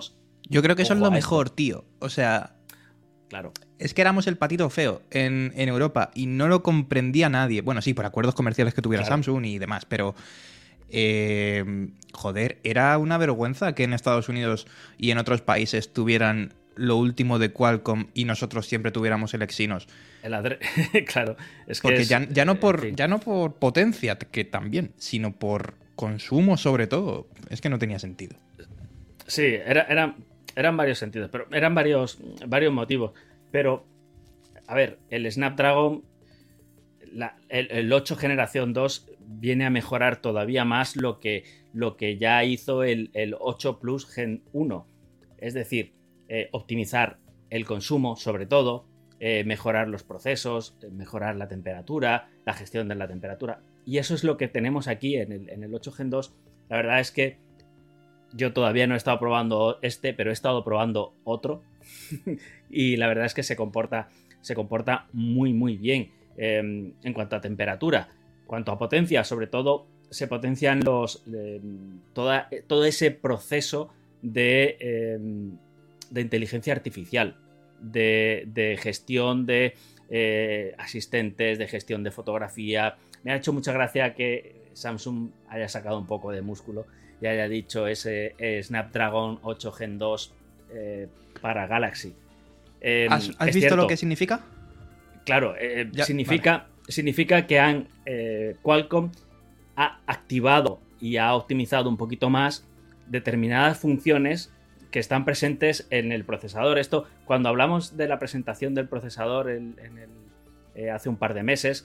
Yo creo que eso Ojo es lo a mejor, esto. tío. O sea, Claro. es que éramos el patito feo en, en Europa y no lo comprendía nadie. Bueno, sí, por acuerdos comerciales que tuviera Claro. Samsung y demás, pero... Eh, joder, era una vergüenza que en Estados Unidos y en otros países tuvieran lo último de Qualcomm y nosotros siempre tuviéramos el Exynos. El adre... claro. Es que Porque es, ya, ya, no en por, fin. ya no por potencia, que también, sino por consumo sobre todo. Es que no tenía sentido. Sí, era, era, eran varios sentidos, pero eran varios, varios motivos. Pero, a ver, el Snapdragon, la, el, el ocho generación dos viene a mejorar todavía más lo que, lo que ya hizo el, el ocho Plus Gen uno. Es decir, eh, optimizar el consumo sobre todo, eh, mejorar los procesos, eh, mejorar la temperatura, la gestión de la temperatura. Y eso es lo que tenemos aquí en el, en el ocho Gen dos. La verdad es que yo todavía no he estado probando este, pero he estado probando otro. Y la verdad es que se comporta, se comporta muy, muy bien eh, en cuanto a temperatura. En cuanto a potencia, sobre todo, se potencian los eh, toda, todo ese proceso de, eh, de inteligencia artificial, de, de gestión de eh, asistentes, de gestión de fotografía. Me ha hecho mucha gracia que Samsung haya sacado un poco de músculo y haya dicho ese eh, Snapdragon ocho Gen dos eh, para Galaxy. Eh, ¿Has, has visto cierto, lo que significa? Claro, eh, Ya, significa, vale. significa que han eh, Qualcomm ha activado y ha optimizado un poquito más determinadas funciones que están presentes en el procesador. Esto, cuando hablamos de la presentación del procesador en, en el, eh, hace un par de meses,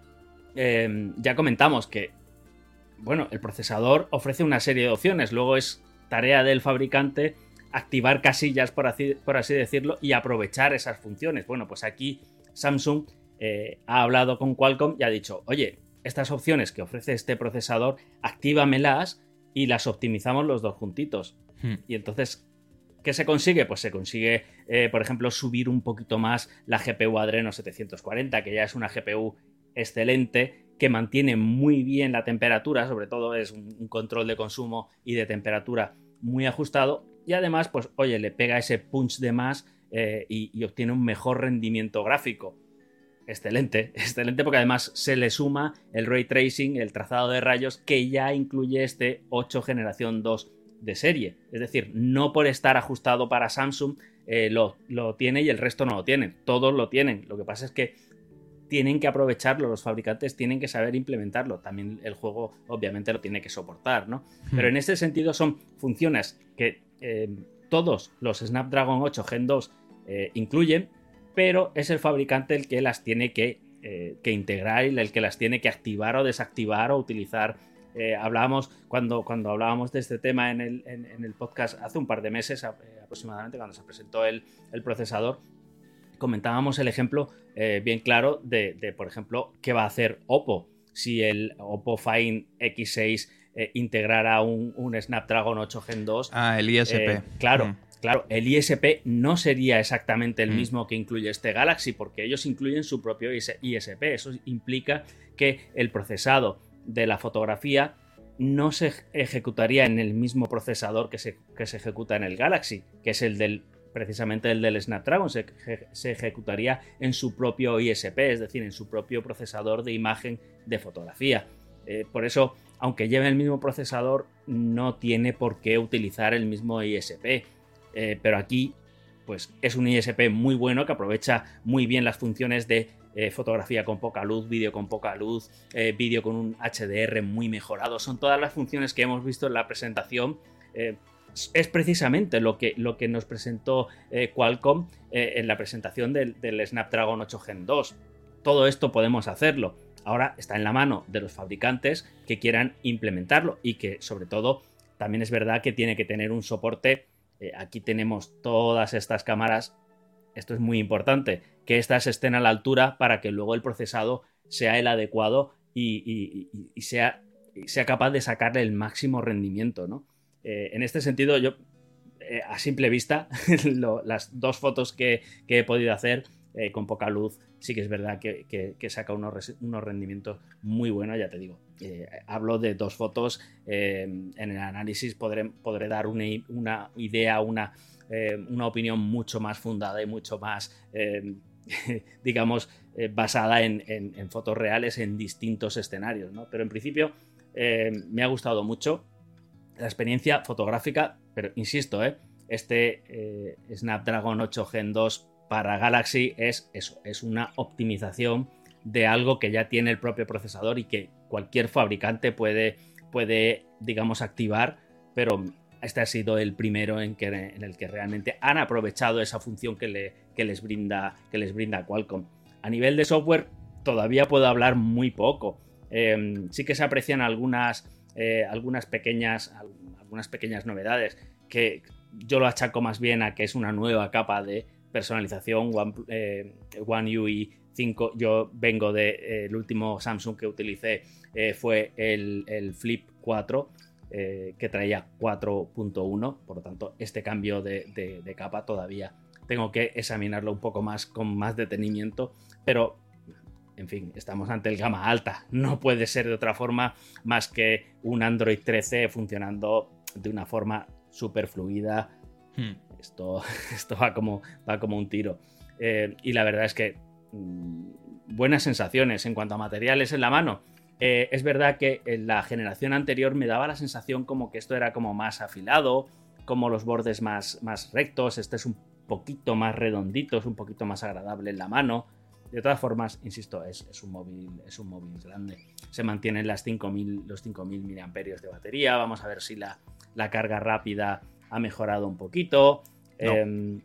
eh, ya comentamos que bueno, el procesador ofrece una serie de opciones, luego es tarea del fabricante activar casillas, por así, por así decirlo, y aprovechar esas funciones. Bueno, pues aquí Samsung eh, ha hablado con Qualcomm y ha dicho, oye, estas opciones que ofrece este procesador, actívamelas y las optimizamos los dos juntitos. Hmm. Y entonces, ¿qué se consigue? Pues se consigue, eh, por ejemplo, subir un poquito más la G P U Adreno setecientos cuarenta, que ya es una G P U excelente, que mantiene muy bien la temperatura, sobre todo es un, un control de consumo y de temperatura muy ajustado, y además, pues oye, le pega ese punch de más eh, y, y obtiene un mejor rendimiento gráfico. Excelente, excelente, porque además se le suma el ray tracing, el trazado de rayos, que ya incluye este ocho generación dos de serie. Es decir, no por estar ajustado para Samsung eh, lo, lo tiene y el resto no lo tienen. Todos lo tienen. Lo que pasa es que tienen que aprovecharlo, los fabricantes tienen que saber implementarlo. También el juego obviamente lo tiene que soportar, ¿no? Hmm. Pero en este sentido son funciones que eh, todos los Snapdragon ocho Gen dos eh, incluyen, pero es el fabricante el que las tiene que, eh, que integrar y el que las tiene que activar o desactivar o utilizar. Eh, hablábamos, cuando, cuando hablábamos de este tema en el, en, en el podcast hace un par de meses eh, aproximadamente, cuando se presentó el, el procesador, comentábamos el ejemplo eh, bien claro de, de, por ejemplo, qué va a hacer Oppo si el Oppo Find X seis eh, integrara un, un Snapdragon ocho Gen dos. Ah, el I S P. Eh, claro, mm. claro, el I S P no sería exactamente el mm. mismo que incluye este Galaxy, porque ellos incluyen su propio I S P. Eso implica que el procesado de la fotografía no se ejecutaría en el mismo procesador que se, que se ejecuta en el Galaxy, que es el del precisamente el del Snapdragon, se, se ejecutaría en su propio I S P, es decir, en su propio procesador de imagen de fotografía. Eh, por eso, aunque lleve el mismo procesador, no tiene por qué utilizar el mismo I S P. Eh, pero aquí, pues es un I S P muy bueno que aprovecha muy bien las funciones de eh, fotografía con poca luz, vídeo con poca luz, eh, vídeo con un H D R muy mejorado. Son todas las funciones que hemos visto en la presentación. Eh, es precisamente lo que, lo que nos presentó eh, Qualcomm eh, en la presentación del, del Snapdragon ocho Gen dos. Todo esto podemos hacerlo. Ahora está en la mano de los fabricantes que quieran implementarlo y que, sobre todo, también es verdad que tiene que tener un soporte. Eh, aquí tenemos todas estas cámaras. Esto es muy importante, que estas estén a la altura para que luego el procesado sea el adecuado y, y, y, y sea, y sea capaz de sacarle el máximo rendimiento, ¿no? Eh, en este sentido, yo eh, a simple vista, lo, las dos fotos que, que he podido hacer eh, con poca luz, sí que es verdad que, que, que saca unos, unos rendimientos muy buenos, ya te digo. Eh, hablo de dos fotos, eh, en el análisis podré, podré dar una, una idea, una, eh, una opinión mucho más fundada y mucho más, eh, digamos, eh, basada en, en, en fotos reales en distintos escenarios, ¿no? Pero en principio eh, me ha gustado mucho la experiencia fotográfica, pero insisto, ¿eh? este eh, Snapdragon ocho Gen dos para Galaxy es eso, es una optimización de algo que ya tiene el propio procesador y que cualquier fabricante puede, puede digamos, activar, pero este ha sido el primero en, que, en el que realmente han aprovechado esa función que, le, que, les brinda, que les brinda Qualcomm. A nivel de software todavía puedo hablar muy poco. Eh, sí que se aprecian algunas, eh, algunas, pequeñas, algunas pequeñas novedades que yo lo achaco más bien a que es una nueva capa de personalización. One, eh, One U I cinco, yo vengo de eh, el último Samsung que utilicé eh, fue el, el Flip cuatro, eh, que traía cuatro punto uno, por lo tanto este cambio de, de, de capa todavía tengo que examinarlo un poco más con más detenimiento, pero en fin, estamos ante el gama alta, no puede ser de otra forma más que un Android trece funcionando de una forma súper fluida. Hmm. Esto, esto va, como, va como un tiro. Eh, y la verdad es que mmm, buenas sensaciones en cuanto a materiales en la mano. Eh, es verdad que en la generación anterior me daba la sensación como que esto era como más afilado, como los bordes más, más rectos. Este es un poquito más redondito, es un poquito más agradable en la mano. De todas formas, insisto, es, es, un, móvil, es un móvil grande. Se mantienen las cinco mil, los cinco mil miliamperios de batería. Vamos a ver si la, la carga rápida ha mejorado un poquito. No. Eh,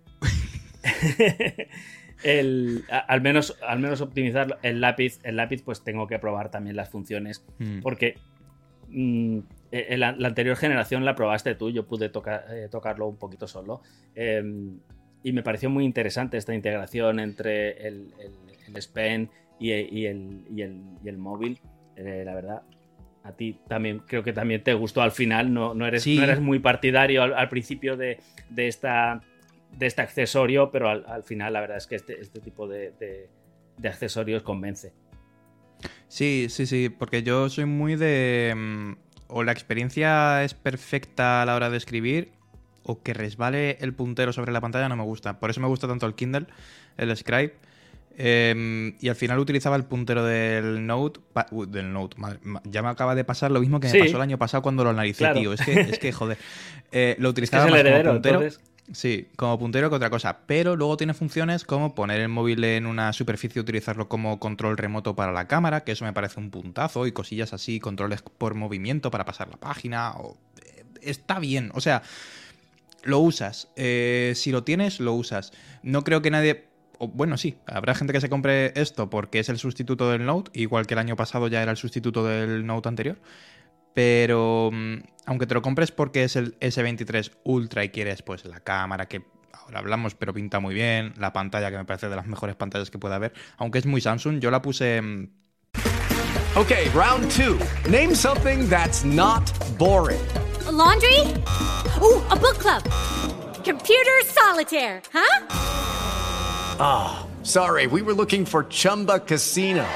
el, a, al, menos, al menos optimizar el lápiz. El lápiz, pues tengo que probar también las funciones. Mm. Porque mm, en la, la anterior generación la probaste tú. Yo pude tocar, eh, tocarlo un poquito solo. Eh, y me pareció muy interesante esta integración entre el, el, el S Pen y, y, el, y, el, y el móvil. Eh, la verdad, a ti también creo que también te gustó al final. No, no, eres, sí. no eres muy partidario al, al principio de, de, esta, de este accesorio, pero al, al final la verdad es que este, este tipo de, de, de accesorios convence. Sí, sí, sí, porque yo soy muy de... Um, o la experiencia es perfecta a la hora de escribir, o que resbale el puntero sobre la pantalla no me gusta. Por eso me gusta tanto el Kindle, el Scribe. Eh, y al final utilizaba el puntero del Note. Pa, uh, del Note, madre, ya me acaba de pasar lo mismo que sí. me pasó el año pasado cuando lo analicé, claro. tío. Es que, es que joder. Eh, lo utilizaba es que es más heredero, como puntero. Entonces... Sí, como puntero que otra cosa. Pero luego tiene funciones como poner el móvil en una superficie y utilizarlo como control remoto para la cámara, que eso me parece un puntazo, y cosillas así, controles por movimiento para pasar la página. O, eh, está bien, o sea... Lo usas. Eh, si lo tienes, lo usas. No creo que nadie... O, bueno, sí. Habrá gente que se compre esto porque es el sustituto del Note, igual que el año pasado ya era el sustituto del Note anterior. Pero aunque te lo compres porque es el ese veintitrés Ultra y quieres pues la cámara, que ahora hablamos, pero pinta muy bien, la pantalla, que me parece de las mejores pantallas que pueda haber, aunque es muy Samsung, yo la puse... Okay, round two. Name something that's not boring. A laundry? Ooh, a book club. Computer solitaire, huh? Ah, oh, sorry, we were looking for Chumba Casino.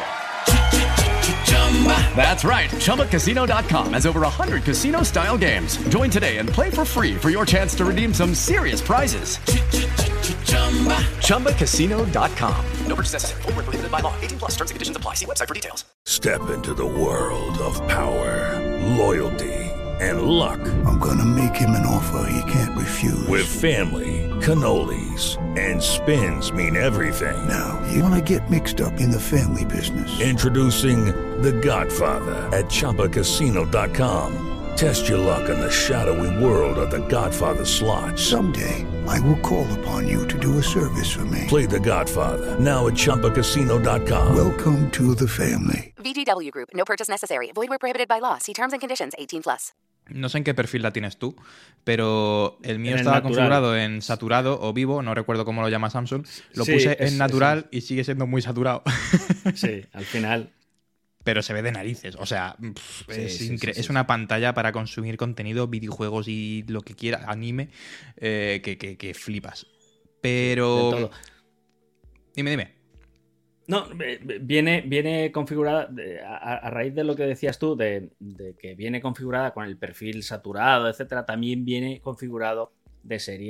That's right, Chumba Casino dot com has over one hundred casino-style games. Join today and play for free for your chance to redeem some serious prizes. Chumba Casino dot com. No purchase necessary. Void where prohibited by law. eighteen plus. Terms and conditions apply. See website for details. Step into the world of power, loyalty, and luck. I'm gonna make him an offer he can't refuse. With family, cannolis, and spins mean everything. Now, you wanna get mixed up in the family business. Introducing The Godfather at Chumba Casino dot com. Test your luck in the shadowy world of The Godfather slot. Someday, I will call upon you to do a service for me. Play The Godfather, now at Chumba Casino dot com. Welcome to the family. V G W Group. No purchase necessary. Void where prohibited by law. See terms and conditions. eighteen plus. No sé en qué perfil la tienes tú, pero el mío en estaba el configurado en saturado o vivo, no recuerdo cómo lo llama Samsung. Lo sí, puse es, en natural es, y sigue siendo muy saturado. Sí, al final... Pero se ve de narices, o sea, pff, sí, es, sí, incre- sí, sí, es una pantalla para consumir contenido, videojuegos y lo que quiera, anime, eh, que, que, que flipas. Pero... De todo. Dime, dime. No, viene, viene configurada, a, a raíz de lo que decías tú, de, de que viene configurada con el perfil saturado, etcétera, también viene configurado de serie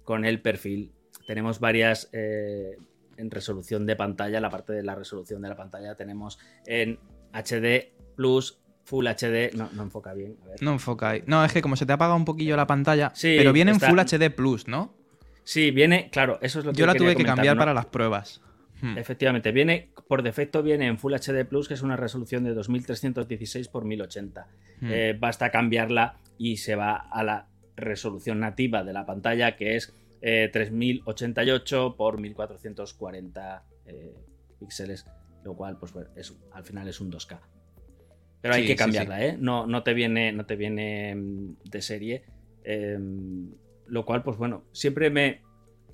con el perfil. Tenemos varias eh, en resolución de pantalla. La parte de la resolución de la pantalla tenemos en H D Plus, Full H D. No, no enfoca bien. A ver. No enfoca ahí. No, es que como se te apaga un poquillo la pantalla, sí, pero viene está... en Full H D Plus, ¿no? Sí, viene, claro, eso es lo que yo la quería tuve que comentar, cambiar ¿no? para las pruebas. Hmm. Efectivamente, viene por defecto viene en Full H D Plus, que es una resolución de dos mil trescientos dieciséis por mil ochenta. Hmm. Eh, basta cambiarla y se va a la resolución nativa de la pantalla, que es eh, tres mil ochenta y ocho por mil cuatrocientos cuarenta eh, píxeles, lo cual, pues bueno, es, al final es un dos K. Pero hay sí, que cambiarla, sí, sí. ¿eh? No, no te viene, no te viene de serie. Eh, lo cual, pues bueno, siempre me...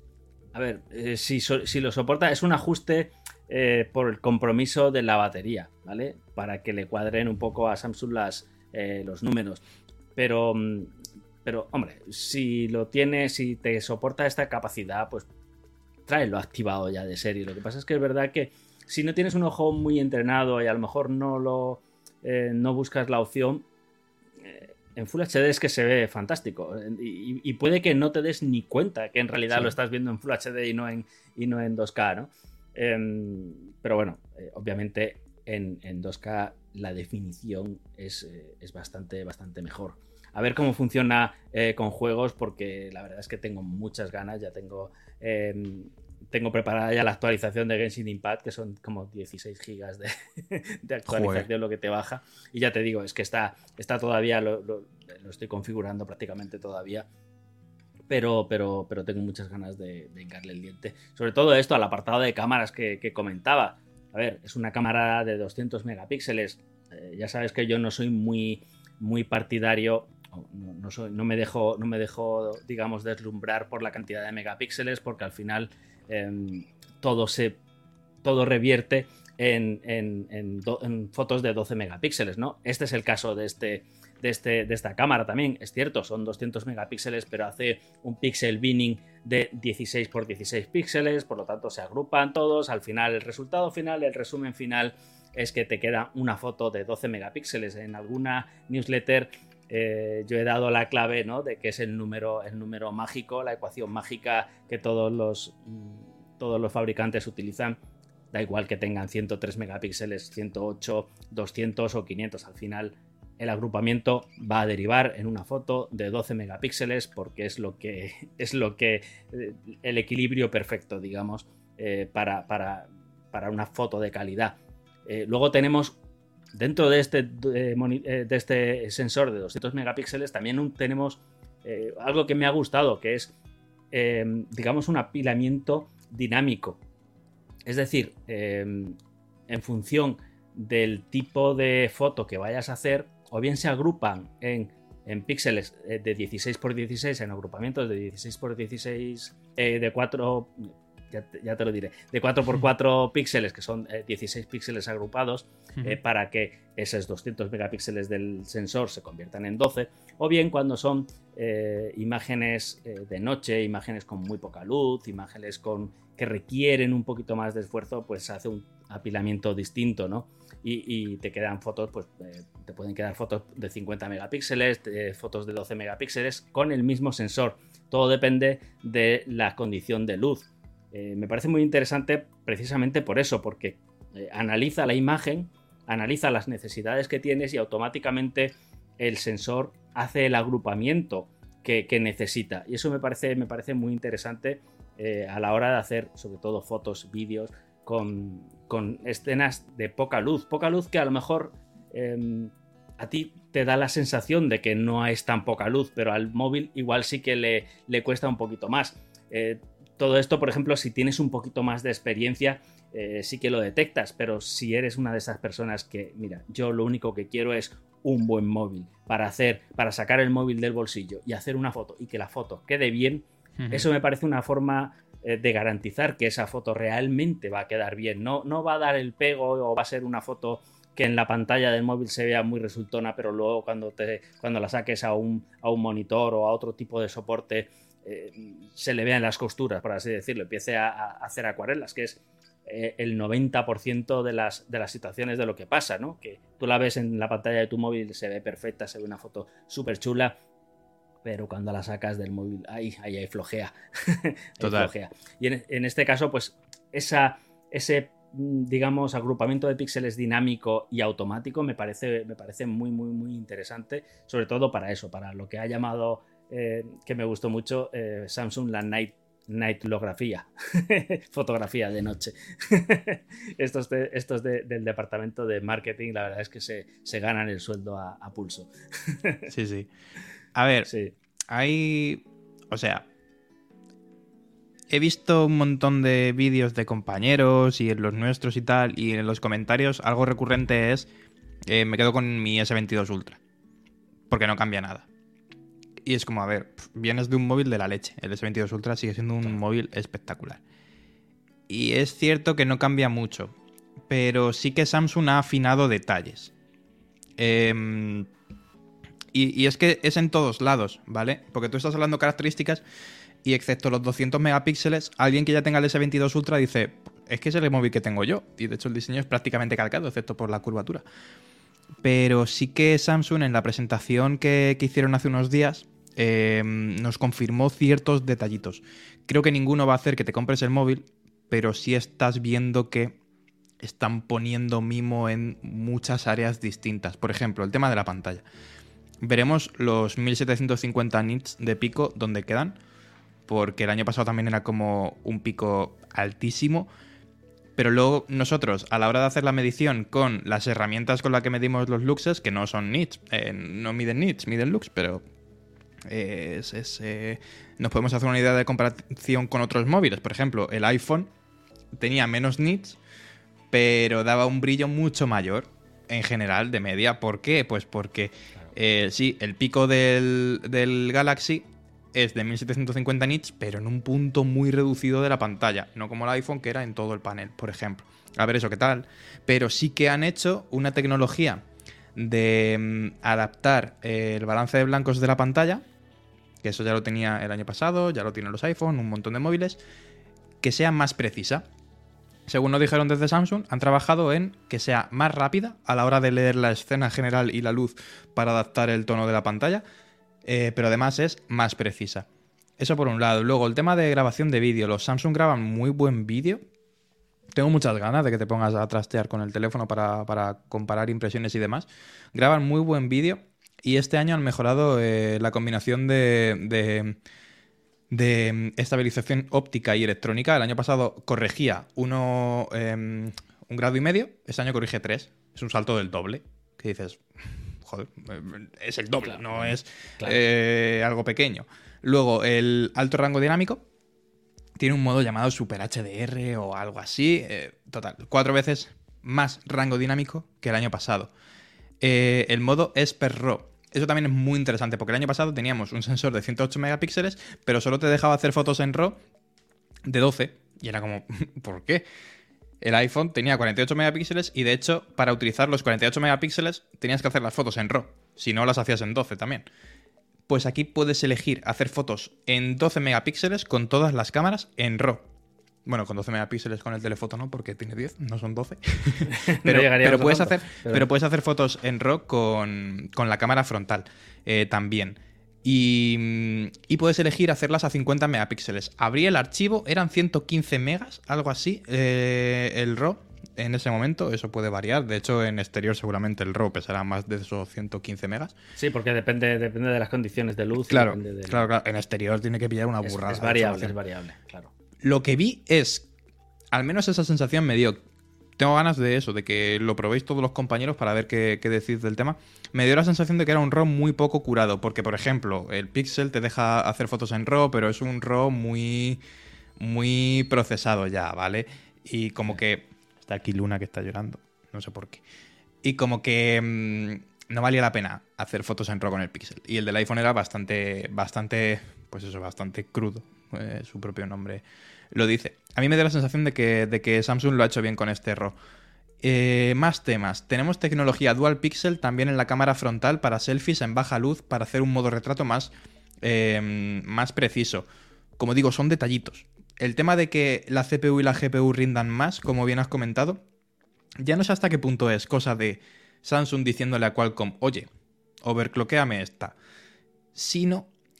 A ver, eh, si, so, si lo soporta, es un ajuste eh, por el compromiso de la batería, ¿vale? Para que le cuadren un poco a Samsung las, eh, los números. Pero, pero, hombre, si lo tiene, si te soporta esta capacidad, pues tráelo activado ya de serie. Lo que pasa es que es verdad que si no tienes un ojo muy entrenado y a lo mejor no lo eh, no buscas la opción, eh, en Full H D es que se ve fantástico y, y puede que no te des ni cuenta que en realidad sí. lo estás viendo en Full H D y no en, y no en dos K, ¿no? Eh, pero bueno, eh, obviamente en, en dos K la definición es, eh, es bastante, bastante mejor. A ver cómo funciona eh, con juegos, porque la verdad es que tengo muchas ganas. Ya tengo eh, tengo preparada ya la actualización de Genshin Impact, que son como dieciséis gigas de, de actualización, Joder. Lo que te baja. Y ya te digo, es que está, está todavía, lo, lo, lo estoy configurando prácticamente todavía. Pero, pero, pero tengo muchas ganas de, de hincarle el diente. Sobre todo esto, al apartado de cámaras que, que comentaba. A ver, es una cámara de doscientos megapíxeles. Eh, ya sabes que yo no soy muy, muy partidario... No, no, soy, no, me dejo, no me dejo, digamos, deslumbrar por la cantidad de megapíxeles, porque al final eh, todo, se, todo revierte en, en, en, do, en fotos de doce megapíxeles, ¿no? Este es el caso de, este, de, este, de esta cámara también. Es cierto, son doscientos megapíxeles, pero hace un pixel binning de dieciséis por dieciséis píxeles, por lo tanto se agrupan todos. Al final, el resultado final, el resumen final, es que te queda una foto de doce megapíxeles. En alguna newsletter Eh, yo he dado la clave, ¿no? De que es el número, el número mágico, la ecuación mágica que todos los, todos los fabricantes utilizan. Da igual que tengan ciento tres megapíxeles, ciento ocho, doscientos o quinientos. Al final el agrupamiento va a derivar en una foto de doce megapíxeles, porque es lo que es lo que el equilibrio perfecto, digamos, eh, para, para, para una foto de calidad. Eh, luego tenemos, dentro de este, de, de este sensor de doscientos megapíxeles, también un, tenemos eh, algo que me ha gustado, que es, eh, digamos, un apilamiento dinámico. Es decir, eh, en función del tipo de foto que vayas a hacer, o bien se agrupan en, en píxeles de dieciséis por dieciséis, en agrupamientos de dieciséis por dieciséis, eh, de cuatro... Ya te, ya te lo diré, de cuatro por cuatro píxeles, que son eh, dieciséis píxeles agrupados, eh, uh-huh. para que esos doscientos megapíxeles del sensor se conviertan en doce, o bien cuando son eh, imágenes eh, de noche, imágenes con muy poca luz, imágenes con, que requieren un poquito más de esfuerzo, pues se hace un apilamiento distinto, ¿no? Y, y te quedan fotos, pues eh, te pueden quedar fotos de cincuenta megapíxeles, eh, fotos de doce megapíxeles con el mismo sensor. Todo depende de la condición de luz. Eh, me parece muy interesante precisamente por eso, porque eh, analiza la imagen, analiza las necesidades que tienes y automáticamente el sensor hace el agrupamiento que, que necesita. Y eso me parece, me parece muy interesante eh, a la hora de hacer, sobre todo, fotos, vídeos con, con escenas de poca luz. Poca luz que a lo mejor eh, a ti te da la sensación de que no es tan poca luz, pero al móvil igual sí que le, le cuesta un poquito más. Eh, Todo esto, por ejemplo, si tienes un poquito más de experiencia, eh, sí que lo detectas, pero si eres una de esas personas que, mira, yo lo único que quiero es un buen móvil para hacer, para sacar el móvil del bolsillo y hacer una foto y que la foto quede bien, uh-huh. Eso me parece una forma eh, de garantizar que esa foto realmente va a quedar bien. No, no va a dar el pego o va a ser una foto que en la pantalla del móvil se vea muy resultona, pero luego cuando, te, cuando la saques a un, a un monitor o a otro tipo de soporte, Eh, se le vean las costuras, por así decirlo, empiece a, a hacer acuarelas, que es eh, el noventa por ciento de las, de las situaciones de lo que pasa, ¿no? Que tú la ves en la pantalla de tu móvil, se ve perfecta, se ve una foto súper chula, pero cuando la sacas del móvil, ahí, ahí, ahí flojea. ahí Total. flojea. Y en, en este caso, pues, esa, ese, digamos, agrupamiento de píxeles dinámico y automático me parece, me parece muy, muy, muy interesante, sobre todo para eso, para lo que ha llamado, eh, que me gustó mucho, eh, Samsung la Night Nightlografía, fotografía de noche. estos de, estos de, del departamento de marketing, la verdad es que se, se ganan el sueldo a, a pulso. Sí, sí. A ver, sí. hay... O sea, he visto un montón de vídeos de compañeros y en los nuestros y tal, y en los comentarios algo recurrente es eh, me quedo con mi ese veintidós Ultra, porque no cambia nada. Y es como, a ver, vienes de un móvil de la leche. El ese veintidós Ultra sigue siendo un claro. móvil espectacular. Y es cierto que no cambia mucho, pero sí que Samsung ha afinado detalles. Eh, y, y es que es en todos lados, ¿vale? Porque tú estás hablando de características y excepto los doscientos megapíxeles, alguien que ya tenga el ese veintidós Ultra dice, es que es el móvil que tengo yo. Y de hecho el diseño es prácticamente calcado, excepto por la curvatura. Pero sí que Samsung en la presentación que, que hicieron hace unos días eh, nos confirmó ciertos detallitos. Creo que ninguno va a hacer que te compres el móvil, pero sí estás viendo que están poniendo mimo en muchas áreas distintas. Por ejemplo, el tema de la pantalla. Veremos los mil setecientos cincuenta nits de pico donde quedan, porque el año pasado también era como un pico altísimo. Pero luego nosotros, a la hora de hacer la medición con las herramientas con las que medimos los luxes, que no son nits, eh, no miden nits, miden lux, pero eh, es, es, eh, nos podemos hacer una idea de comparación con otros móviles. Por ejemplo, el iPhone tenía menos nits, pero daba un brillo mucho mayor en general de media. ¿Por qué? Pues porque eh, sí, el pico del, del Galaxy es de mil setecientos cincuenta nits, pero en un punto muy reducido de la pantalla, no como el iPhone, que era en todo el panel, por ejemplo. A ver eso qué tal. Pero sí que han hecho una tecnología de um, adaptar eh, el balance de blancos de la pantalla, que eso ya lo tenía el año pasado, ya lo tienen los iPhone, un montón de móviles, que sea más precisa. Según nos dijeron desde Samsung, han trabajado en que sea más rápida a la hora de leer la escena general y la luz para adaptar el tono de la pantalla. Eh, pero además es más precisa. Eso por un lado. Luego, el tema de grabación de vídeo. Los Samsung graban muy buen vídeo. Tengo muchas ganas de que te pongas a trastear con el teléfono para, para comparar impresiones y demás. Graban muy buen vídeo. Y este año han mejorado eh, la combinación de, de, de estabilización óptica y electrónica. El año pasado corregía uno, eh, un grado y medio. Este año corrige tres. Es un salto del doble. Que dices... Joder, es el doble, claro, no es claro. eh, algo pequeño. Luego, el alto rango dinámico tiene un modo llamado Super H D R o algo así. Eh, total, cuatro veces más rango dinámico que el año pasado. Eh, el modo Esper RAW. Eso también es muy interesante porque el año pasado teníamos un sensor de ciento ocho megapíxeles, pero solo te dejaba hacer fotos en RAW de doce. Y era como, ¿por qué? El iPhone tenía cuarenta y ocho megapíxeles y de hecho para utilizar los cuarenta y ocho megapíxeles tenías que hacer las fotos en RAW, si no las hacías en doce también. Pues aquí puedes elegir hacer fotos en doce megapíxeles con todas las cámaras en RAW. Bueno, con doce megapíxeles con el telefoto no, porque tiene diez, no son doce. pero, no pero, puedes hacer, pero... pero puedes hacer fotos en RAW con, con la cámara frontal eh, también. Y, y puedes elegir hacerlas a cincuenta megapíxeles. Abrí el archivo, eran ciento quince megas, algo así, eh, el RAW en ese momento. Eso puede variar. De hecho, en exterior seguramente el RAW pesará más de esos ciento quince megas. Sí, porque depende, depende de las condiciones de luz. Claro, de... claro, claro. En exterior tiene que pillar una es, burrada. Es variable, es variable, claro. Lo que vi es, al menos esa sensación me dio... Tengo ganas de eso, de que lo probéis todos los compañeros para ver qué, qué decís del tema. Me dio la sensación de que era un RAW muy poco curado, porque, por ejemplo, el Pixel te deja hacer fotos en RAW, pero es un RAW muy, muy procesado ya, ¿vale? Y como que... Está aquí Luna que está llorando, no sé por qué. Y como que mmm, no valía la pena hacer fotos en RAW con el Pixel. Y el del iPhone era bastante, bastante, pues eso, bastante crudo. Eh, su propio nombre lo dice. A mí me da la sensación de que, de que Samsung lo ha hecho bien con este RAW. Eh, más temas. Tenemos tecnología Dual Pixel también en la cámara frontal para selfies en baja luz para hacer un modo retrato más, eh, más preciso. Como digo, son detallitos. El tema de que la C P U y la G P U rindan más, como bien has comentado, ya no sé hasta qué punto es cosa de Samsung diciéndole a Qualcomm, oye, overclockéame esta, sino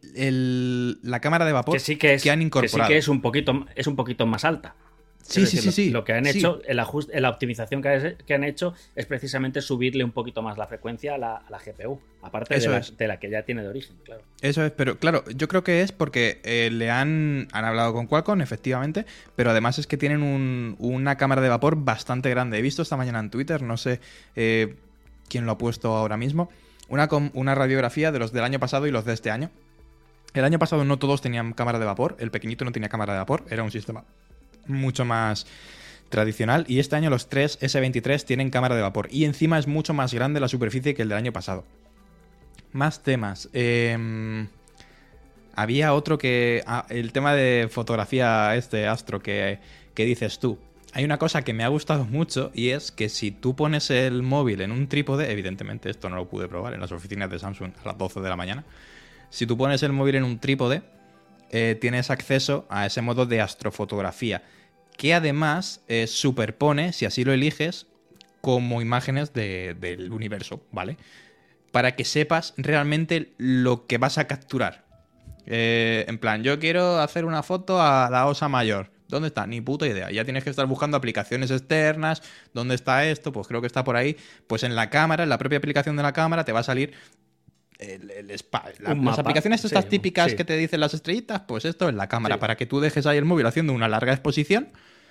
el, la cámara de vapor que, sí que, es, que han incorporado. Que sí que es un poquito, es un poquito más alta. Sí, sí, decir, sí, sí. Lo, lo que han sí. hecho, el ajuste, la optimización que, es, que han hecho es precisamente subirle un poquito más la frecuencia a la, a la G P U, aparte de la, de la que ya tiene de origen, claro. Eso es, pero claro, yo creo que es porque eh, le han, han hablado con Qualcomm, efectivamente, pero además es que tienen un, una cámara de vapor bastante grande. He visto esta mañana en Twitter, no sé eh, quién lo ha puesto ahora mismo, una, una radiografía de los del año pasado y los de este año. El año pasado no todos tenían cámara de vapor, el pequeñito no tenía cámara de vapor, era un sistema mucho más tradicional, y este año los tres ese veintitrés tienen cámara de vapor y encima es mucho más grande la superficie que el del año pasado. Más temas. Eh, había otro que... Ah, el tema de fotografía este, Astro, que, que dices tú. Hay una cosa que me ha gustado mucho y es que si tú pones el móvil en un trípode, evidentemente esto no lo pude probar en las oficinas de Samsung a las doce de la mañana, si tú pones el móvil en un trípode, Eh, tienes acceso a ese modo de astrofotografía, que además eh, superpone, si así lo eliges, como imágenes de, del universo, ¿vale? Para que sepas realmente lo que vas a capturar. Eh, en plan, yo quiero hacer una foto a la Osa Mayor. ¿Dónde está? Ni puta idea. Ya tienes que estar buscando aplicaciones externas. ¿Dónde está esto? Pues creo que está por ahí. Pues en la cámara, en la propia aplicación de la cámara, te va a salir... El, el spa, la, las aplicaciones estas sí, típicas sí. que te dicen las estrellitas, pues esto es la cámara, sí. para que tú dejes ahí el móvil haciendo una larga exposición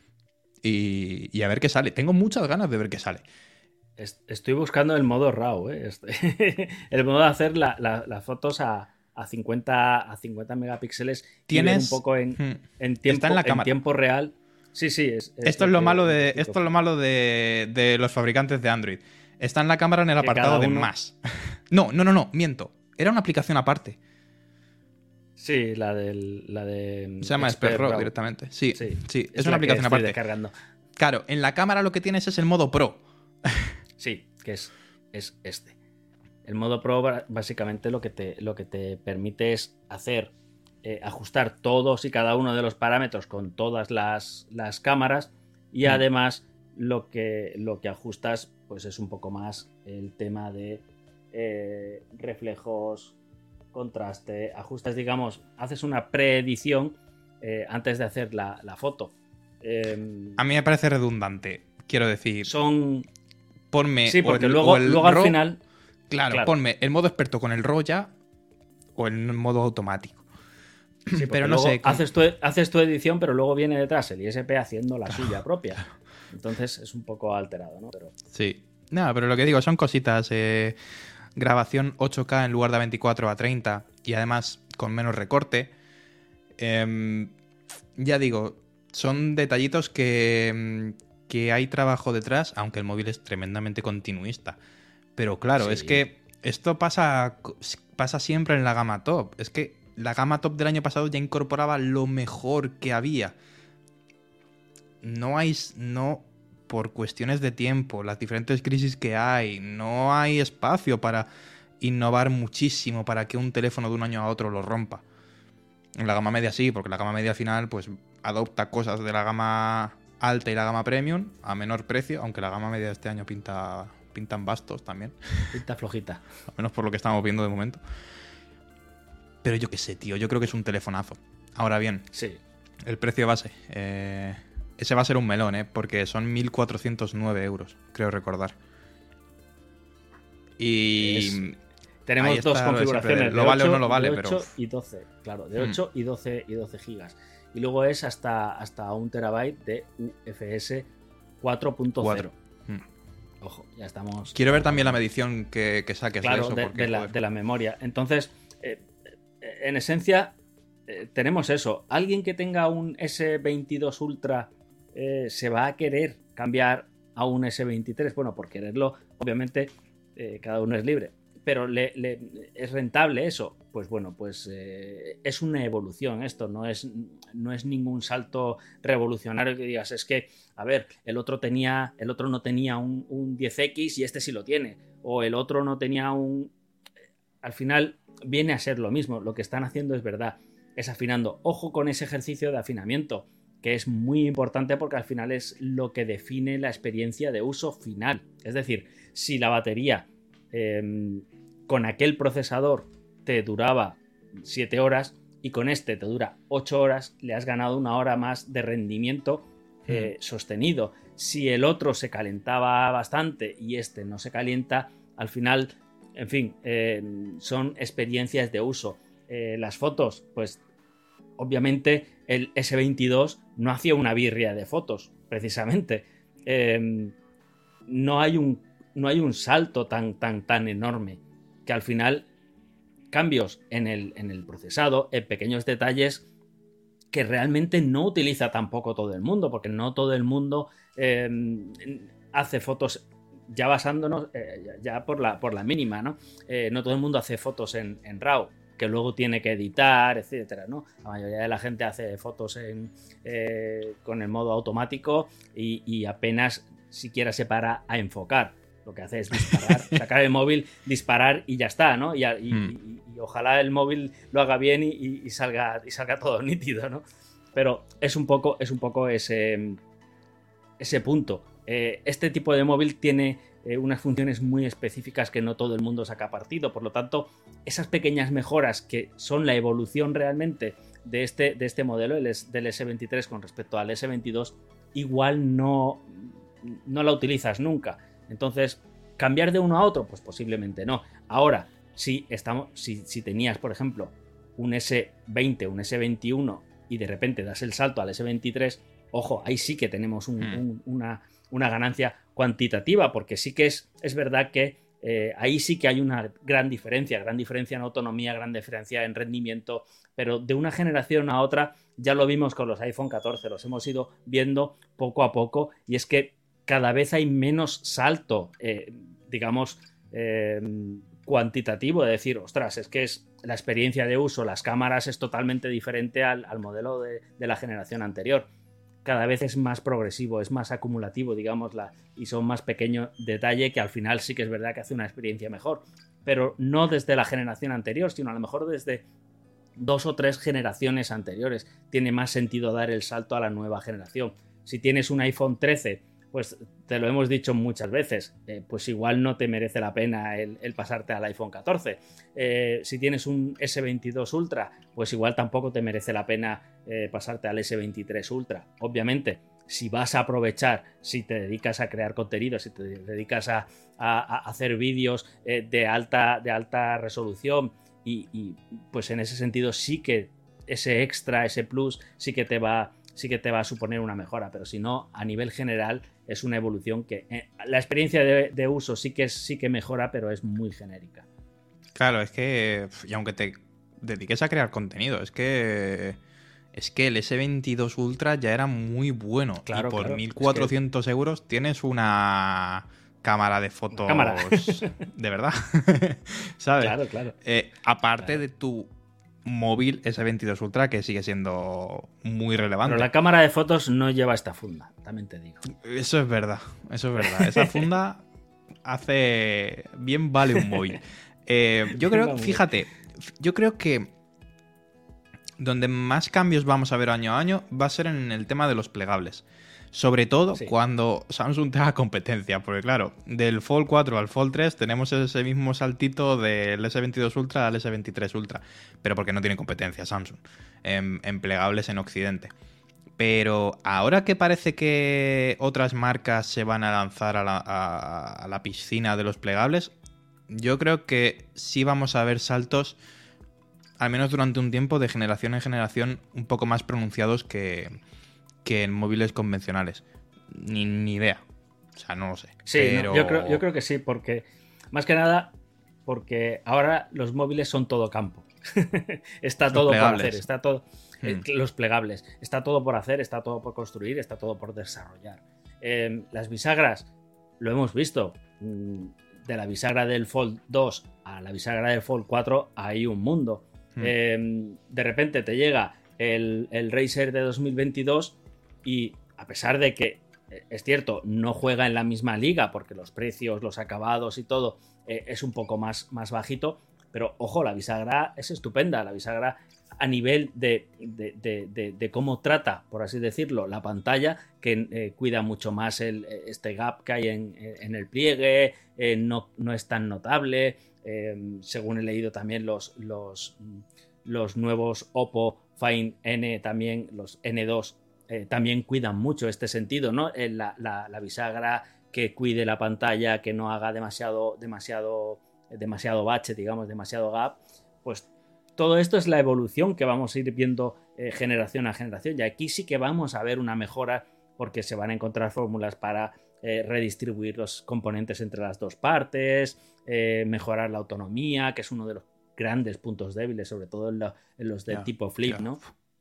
y, y a ver qué sale. Tengo muchas ganas de ver qué sale. Estoy buscando el modo RAW, ¿eh? El modo de hacer las la, la fotos a, a, cincuenta, a cincuenta megapíxeles. Tienes y ver un poco en, hmm. en, tiempo, Está en, la cámara. en tiempo real. Sí, sí. Es, es esto, es lo malo de, esto es lo malo de, de los fabricantes de Android. Está en la cámara en el apartado uno... de más. No, no, no, no, miento. Era una aplicación aparte. Sí, la del... La de Se llama Sperro directamente. Sí, sí, sí. Es, es una aplicación aparte. Descargando. Claro, en la cámara lo que tienes es el modo Pro. Sí, que es, es este. El modo Pro básicamente lo que te, lo que te permite es hacer, eh, ajustar todos y cada uno de los parámetros con todas las, las cámaras y mm. además lo que, lo que ajustas pues es un poco más el tema de eh, reflejos, contraste, ajustas, digamos, haces una preedición eh, antes de hacer la, la foto. Eh, A mí me parece redundante, quiero decir. Son... Ponme sí, porque el, luego, el luego al RAW, final... Claro, claro, ponme el modo experto con el RAW ya o el modo automático. Sí, pero no sé. Haces tu, haces tu edición, pero luego viene detrás el I S P haciendo la suya propia. Entonces es un poco alterado, ¿no? Pero... Sí. No, pero lo que digo son cositas. Eh, grabación ocho K en lugar de veinticuatro a treinta y además con menos recorte. Eh, ya digo, son detallitos que, que hay trabajo detrás, aunque el móvil es tremendamente continuista. Pero claro, sí. es que esto pasa, pasa siempre en la gama top. Es que la gama top del año pasado ya incorporaba lo mejor que había. No hay... No, por cuestiones de tiempo, las diferentes crisis que hay, no hay espacio para innovar muchísimo para que un teléfono de un año a otro lo rompa. En la gama media sí, porque la gama media al final pues adopta cosas de la gama alta y la gama premium a menor precio, aunque la gama media de este año pinta... pintan bastos también. Pinta flojita. Al menos por lo que estamos viendo de momento. Pero yo qué sé, tío. Yo creo que es un telefonazo. Ahora bien, sí. El precio base. Eh, ese va a ser un melón, ¿eh? Porque son mil cuatrocientos nueve euros, creo recordar. Y... Es... Tenemos dos configuraciones. Lo vale o no lo vale, pero... de ocho y doce. Claro, de ocho mm. y doce y doce gigas. Y luego es hasta, hasta un terabyte de U F S cuatro punto cero. Mm. Ojo, ya estamos... Quiero ver también la medición que, que saques claro, de eso. De, porque, de, la, de la memoria. Entonces, eh, en esencia, eh, tenemos eso. Alguien que tenga un ese veintidós Ultra eh, se va a querer cambiar a un ese veintitrés. Bueno, por quererlo, obviamente, eh, cada uno es libre. Pero le, le, ¿es rentable eso? Pues bueno, pues eh, es una evolución esto, no es, no es ningún salto revolucionario que digas, es que, a ver, el otro tenía, el otro no tenía un, un diez equis y este sí lo tiene, o el otro no tenía un... Al final viene a ser lo mismo, lo que están haciendo es verdad, es afinando. Ojo con ese ejercicio de afinamiento, que es muy importante porque al final es lo que define la experiencia de uso final. Es decir, si la batería... Eh, con aquel procesador te duraba siete horas y con este te dura ocho horas, le has ganado una hora más de rendimiento eh, mm. sostenido. Si el otro se calentaba bastante y este no se calienta, al final, en fin, eh, son experiencias de uso. Eh, las fotos, pues obviamente el ese veintidós no hacía una birria de fotos, precisamente. Eh, no hay un, no hay un salto tan, tan, tan enorme que al final cambios en el, en el procesado, en pequeños detalles que realmente no utiliza tampoco todo el mundo, porque no todo el mundo eh, hace fotos ya basándonos eh, ya, ya por la, por la mínima, ¿no? Eh, no todo el mundo hace fotos en, en RAW, que luego tiene que editar, etcétera, ¿no? La mayoría de la gente hace fotos en, eh, con el modo automático y, y apenas siquiera se para a enfocar. Lo que hace es disparar, sacar el móvil, disparar y ya está, ¿no? Y, y, mm. y, y ojalá el móvil lo haga bien y, y, salga, y salga todo nítido, ¿no? Pero es un poco, es un poco ese, ese punto. Eh, este tipo de móvil tiene eh, unas funciones muy específicas que no todo el mundo saca partido. Por lo tanto, esas pequeñas mejoras que son la evolución realmente de este, de este modelo, el, del ese veintitrés con respecto al ese veintidós, igual no, no la utilizas nunca. Entonces, ¿cambiar de uno a otro? Pues posiblemente no. Ahora, si, estamos, si, si tenías, por ejemplo, un ese veinte, un ese veintiuno y de repente das el salto al ese veintitrés, ojo, ahí sí que tenemos un, hmm. un, una, una ganancia cuantitativa, porque sí que es, es verdad que eh, ahí sí que hay una gran diferencia, gran diferencia en autonomía, gran diferencia en rendimiento, pero de una generación a otra ya lo vimos con los iPhone catorce, los hemos ido viendo poco a poco, y es que cada vez hay menos salto, eh, digamos, eh, cuantitativo, de decir, ostras, es que es la experiencia de uso, las cámaras es totalmente diferente al, al modelo de, de la generación anterior. Cada vez es más progresivo, es más acumulativo, digamos, la, y son más pequeños detalles que al final sí que es verdad que hace una experiencia mejor, pero no desde la generación anterior, sino a lo mejor desde dos o tres generaciones anteriores. Tiene más sentido dar el salto a la nueva generación. Si tienes un iPhone trece, pues te lo hemos dicho muchas veces, eh, pues igual no te merece la pena el, el pasarte al iPhone catorce. Eh, si tienes un ese veintidós Ultra, pues igual tampoco te merece la pena eh, pasarte al ese veintitrés Ultra. Obviamente, si vas a aprovechar, si te dedicas a crear contenido, si te dedicas a, a, a hacer vídeos eh, de, alta, de alta resolución, y, y pues en ese sentido sí que ese extra, ese plus, sí que te va... sí que te va a suponer una mejora, pero si no, a nivel general es una evolución que eh, la experiencia de, de uso sí que, es, sí que mejora, pero es muy genérica. Claro, es que, y aunque te dediques a crear contenido, es que es que el ese veintidós Ultra ya era muy bueno, claro, y por claro. mil cuatrocientos es que... euros tienes una cámara de fotos cámara. de verdad, ¿sabes? Claro, claro. Eh, aparte claro. de tu móvil ese veintidós Ultra, que sigue siendo muy relevante. Pero la cámara de fotos no lleva esta funda, también te digo. Eso es verdad, eso es verdad. Esa funda hace... bien vale un móvil. Eh, yo creo, fíjate, yo creo que donde más cambios vamos a ver año a año va a ser en el tema de los plegables. Sobre todo sí. cuando Samsung tenga competencia, porque claro, del Fold cuatro al Fold tres tenemos ese mismo saltito del ese veintidós Ultra al ese veintitrés Ultra, pero porque no tiene competencia Samsung en, en plegables en Occidente. Pero ahora que parece que otras marcas se van a lanzar a la, a, a la piscina de los plegables, yo creo que sí vamos a ver saltos, al menos durante un tiempo, de generación en generación un poco más pronunciados que... que en móviles convencionales. Ni, ni idea. O sea, no lo sé. Sí, pero... no, yo, creo, yo creo que sí, porque más que nada, porque ahora los móviles son todo campo. Está los todo plegables. por hacer, está todo... Hmm. Eh, los plegables. Está todo por hacer, está todo por construir, está todo por desarrollar. Eh, las bisagras, lo hemos visto. De la bisagra del Fold dos a la bisagra del Fold cuatro hay un mundo. Hmm. Eh, de repente te llega el, el Razer de dos mil veintidós y a pesar de que, es cierto, no juega en la misma liga porque los precios, los acabados y todo eh, es un poco más, más bajito, pero ojo, la bisagra es estupenda, la bisagra a nivel de, de, de, de, de cómo trata, por así decirlo, la pantalla, que eh, cuida mucho más el, este gap que hay en, en el pliegue, eh, no, no es tan notable, eh, según he leído también los... los los nuevos Oppo Find N, también los ene dos, eh, también cuidan mucho este sentido, ¿no? Eh, la, la, la bisagra que cuide la pantalla, que no haga demasiado, demasiado, demasiado bache, digamos, demasiado gap, pues todo esto es la evolución que vamos a ir viendo eh, generación a generación, y aquí sí que vamos a ver una mejora porque se van a encontrar fórmulas para eh, redistribuir los componentes entre las dos partes, eh, mejorar la autonomía, que es uno de los grandes puntos débiles, sobre todo en, lo, en los de yeah, tipo flip, yeah. ¿no?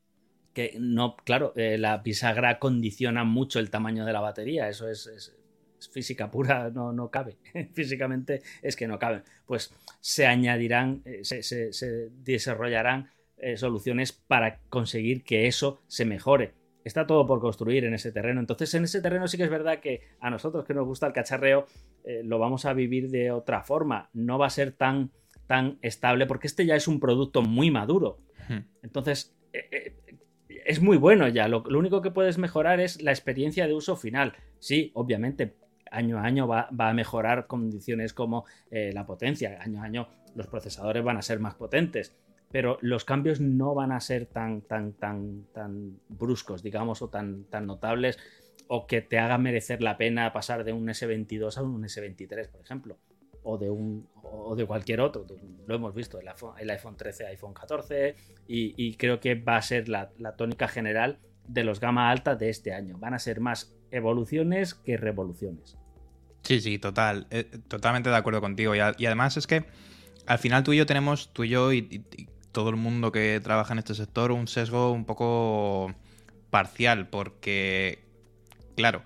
Que no, claro, eh, la bisagra condiciona mucho el tamaño de la batería, eso es, es, es física pura, no, no cabe, físicamente es que no cabe. Pues se añadirán, eh, se, se, se desarrollarán eh, soluciones para conseguir que eso se mejore. Está todo por construir en ese terreno. Entonces, en ese terreno sí que es verdad que a nosotros que nos gusta el cacharreo, eh, lo vamos a vivir de otra forma. No va a ser tan, tan estable porque este ya es un producto muy maduro. Entonces, eh, eh, es muy bueno ya. Lo, lo único que puedes mejorar es la experiencia de uso final. Sí, obviamente, año a año va, va a mejorar condiciones como eh, la potencia. Año a año los procesadores van a ser más potentes. Pero los cambios no van a ser tan, tan, tan, tan bruscos, digamos, o tan, tan notables, o que te haga merecer la pena pasar de un ese veintidós a un ese veintitrés, por ejemplo, o de un o de cualquier otro. Lo hemos visto, el iPhone, el iPhone trece, iPhone catorce, y, y creo que va a ser la, la tónica general de los gama alta de este año. Van a ser más evoluciones que revoluciones. Sí, sí, total, eh, totalmente de acuerdo contigo. Y, a, y además es que al final tú y yo tenemos, tú y yo y, y, y todo el mundo que trabaja en este sector, un sesgo un poco parcial, porque, claro,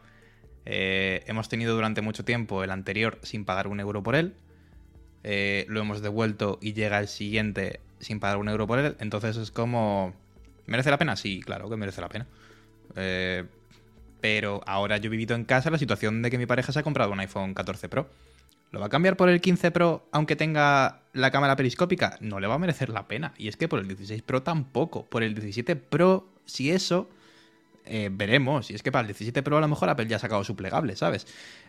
eh, hemos tenido durante mucho tiempo el anterior sin pagar un euro por él, eh, lo hemos devuelto y llega el siguiente sin pagar un euro por él, entonces es como... ¿Merece la pena? Sí, claro que merece la pena. Eh, pero ahora yo he vivido en casa la situación de que mi pareja se ha comprado un iPhone catorce Pro. ¿Lo va a cambiar por el quince Pro aunque tenga la cámara periscópica? No le va a merecer la pena. Y es que por el dieciséis Pro tampoco. Por el diecisiete Pro, si eso, eh, veremos. Y es que para el diecisiete Pro a lo mejor Apple ya ha sacado su plegable, ¿sabes?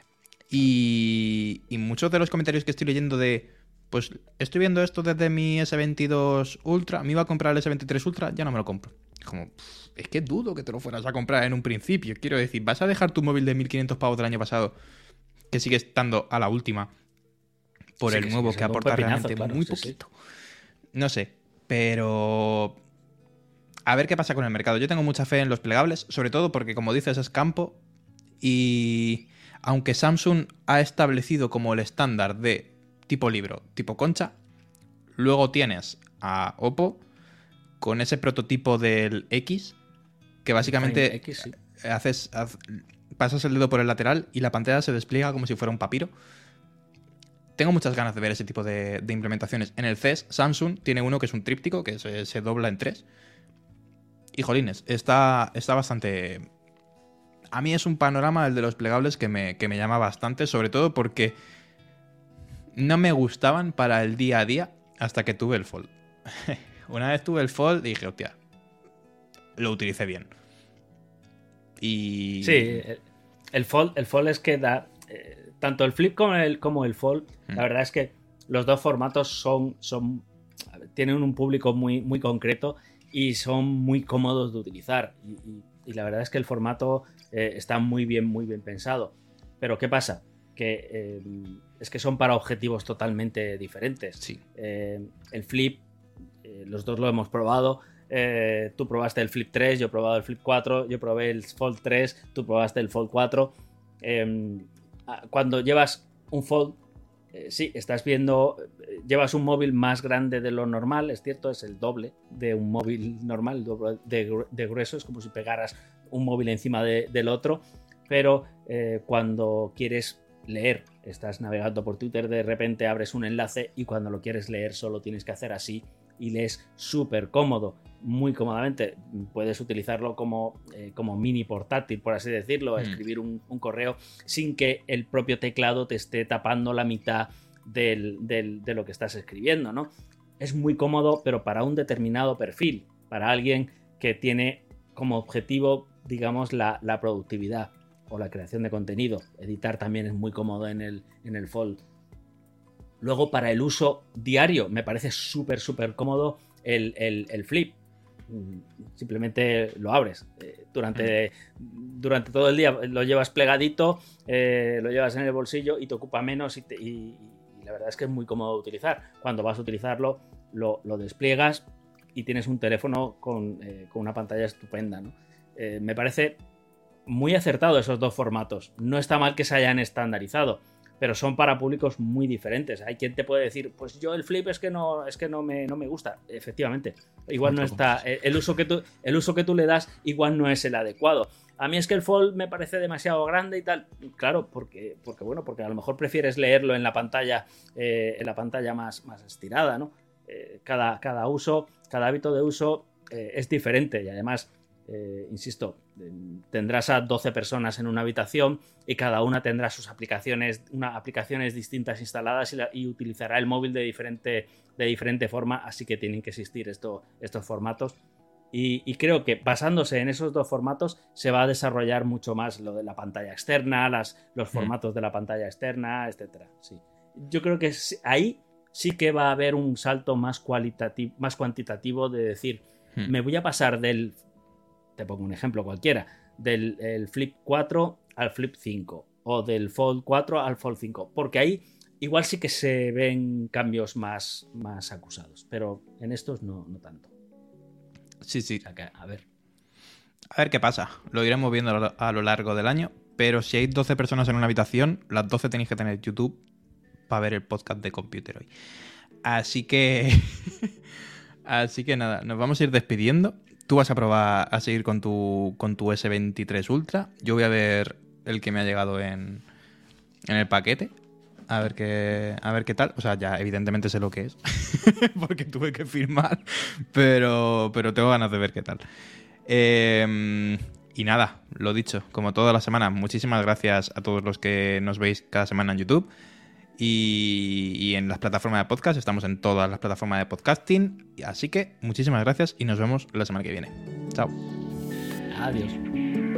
Y, y muchos de los comentarios que estoy leyendo de... Pues estoy viendo esto desde mi ese veintidós Ultra, me iba a comprar el ese veintitrés Ultra, ya no me lo compro. Como, pff, es que dudo que te lo fueras a comprar en un principio. Quiero decir, ¿vas a dejar tu móvil de mil quinientos pavos del año pasado, que sigue estando a la última, por sí, el que nuevo sí, que, que aporta realmente claro, muy sí, poquito? Sí. No sé, pero a ver qué pasa con el mercado. Yo tengo mucha fe en los plegables, sobre todo porque, como dices, es campo, y aunque Samsung ha establecido como el estándar de tipo libro, tipo concha, luego tienes a Oppo con ese prototipo del X, que básicamente X, sí. haces, haz, pasas el dedo por el lateral y la pantalla se despliega como si fuera un papiro. Tengo muchas ganas de ver ese tipo de, de implementaciones. En el C E S, Samsung tiene uno que es un tríptico, que se, se dobla en tres. Y jolines, está, está bastante... A mí es un panorama, el de los plegables, que me, que me llama bastante, sobre todo porque no me gustaban para el día a día hasta que tuve el Fold. Una vez tuve el Fold y dije, hostia, lo utilicé bien. Y... Sí, el Fold, el Fold es que da... Eh, tanto el Flip como el, como el Fold, mm. la verdad es que los dos formatos son... son tienen un público muy, muy concreto y son muy cómodos de utilizar. Y, y, y la verdad es que el formato eh, está muy bien, muy bien pensado. Pero ¿qué pasa? Que eh, es que son para objetivos totalmente diferentes. Sí. Eh, el Flip, eh, los dos lo hemos probado. Eh, tú probaste el Flip tres, yo he probado el Flip cuatro, yo probé el Fold tres, tú probaste el Fold cuatro. Eh, cuando llevas un Fold, eh, sí, estás viendo, eh, llevas un móvil más grande de lo normal, es cierto, es el doble de un móvil normal, el doble de, de grueso, es como si pegaras un móvil encima de, del otro, pero eh, cuando quieres leer, estás navegando por Twitter, de repente abres un enlace y cuando lo quieres leer solo tienes que hacer así y lees súper cómodo, muy cómodamente. Puedes utilizarlo como, eh, como mini portátil, por así decirlo, mm. escribir un, un correo sin que el propio teclado te esté tapando la mitad del, del, de lo que estás escribiendo, ¿no? Es muy cómodo, pero para un determinado perfil, para alguien que tiene como objetivo, digamos, la, la productividad o la creación de contenido. Editar también es muy cómodo en el, en el Fold. Luego, para el uso diario, me parece súper, súper cómodo el, el, el Flip. Simplemente lo abres. Eh, durante, durante todo el día lo llevas plegadito, eh, lo llevas en el bolsillo y te ocupa menos y, te, y, y la verdad es que es muy cómodo de utilizar. Cuando vas a utilizarlo, lo, lo despliegas y tienes un teléfono con, eh, con una pantalla estupenda, ¿no? Eh, me parece muy acertado esos dos formatos. No está mal que se hayan estandarizado, pero son para públicos muy diferentes. Hay quien te puede decir, pues yo el Flip es que no, es que no me, no me gusta. Efectivamente, igual no está. El uso, que tú, el uso que tú le das igual no es el adecuado. A mí es que el Fold me parece demasiado grande y tal. Claro, porque, porque bueno, porque a lo mejor prefieres leerlo en la pantalla, eh, en la pantalla más, más estirada, ¿no? Eh, cada, cada uso, cada hábito de uso eh, es diferente y además. Eh, insisto, eh, tendrás a doce personas en una habitación y cada una tendrá sus aplicaciones, una, aplicaciones distintas instaladas y, la, y utilizará el móvil de diferente, de diferente forma, así que tienen que existir esto, estos formatos y, y creo que basándose en esos dos formatos se va a desarrollar mucho más lo de la pantalla externa, las, los formatos mm. de la pantalla externa, etcétera. Sí. Yo creo que ahí sí que va a haber un salto más cualitativo, más cuantitativo de decir, mm. me voy a pasar del te pongo un ejemplo cualquiera, del el Flip cuatro al Flip cinco o del Fold cuatro al Fold cinco, porque ahí igual sí que se ven cambios más, más acusados, pero en estos no, no tanto. Sí, sí. O sea que, a ver. A ver qué pasa. Lo iremos viendo a lo, a lo largo del año, pero si hay doce personas en una habitación, las doce tenéis que tener YouTube para ver el podcast de Computer hoy. Así que... Así que nada, nos vamos a ir despidiendo. Tú vas a probar a seguir con tu, con tu ese veintitrés Ultra. Yo voy a ver el que me ha llegado en, en el paquete. A ver qué, a ver qué tal. O sea, ya evidentemente sé lo que es. Porque tuve que firmar. Pero, pero tengo ganas de ver qué tal. Eh, y nada, lo dicho, como toda la semana, muchísimas gracias a todos los que nos veis cada semana en YouTube. Y, y en las plataformas de podcast, estamos en todas las plataformas de podcasting, así que muchísimas gracias y nos vemos la semana que viene. Chao. Adiós.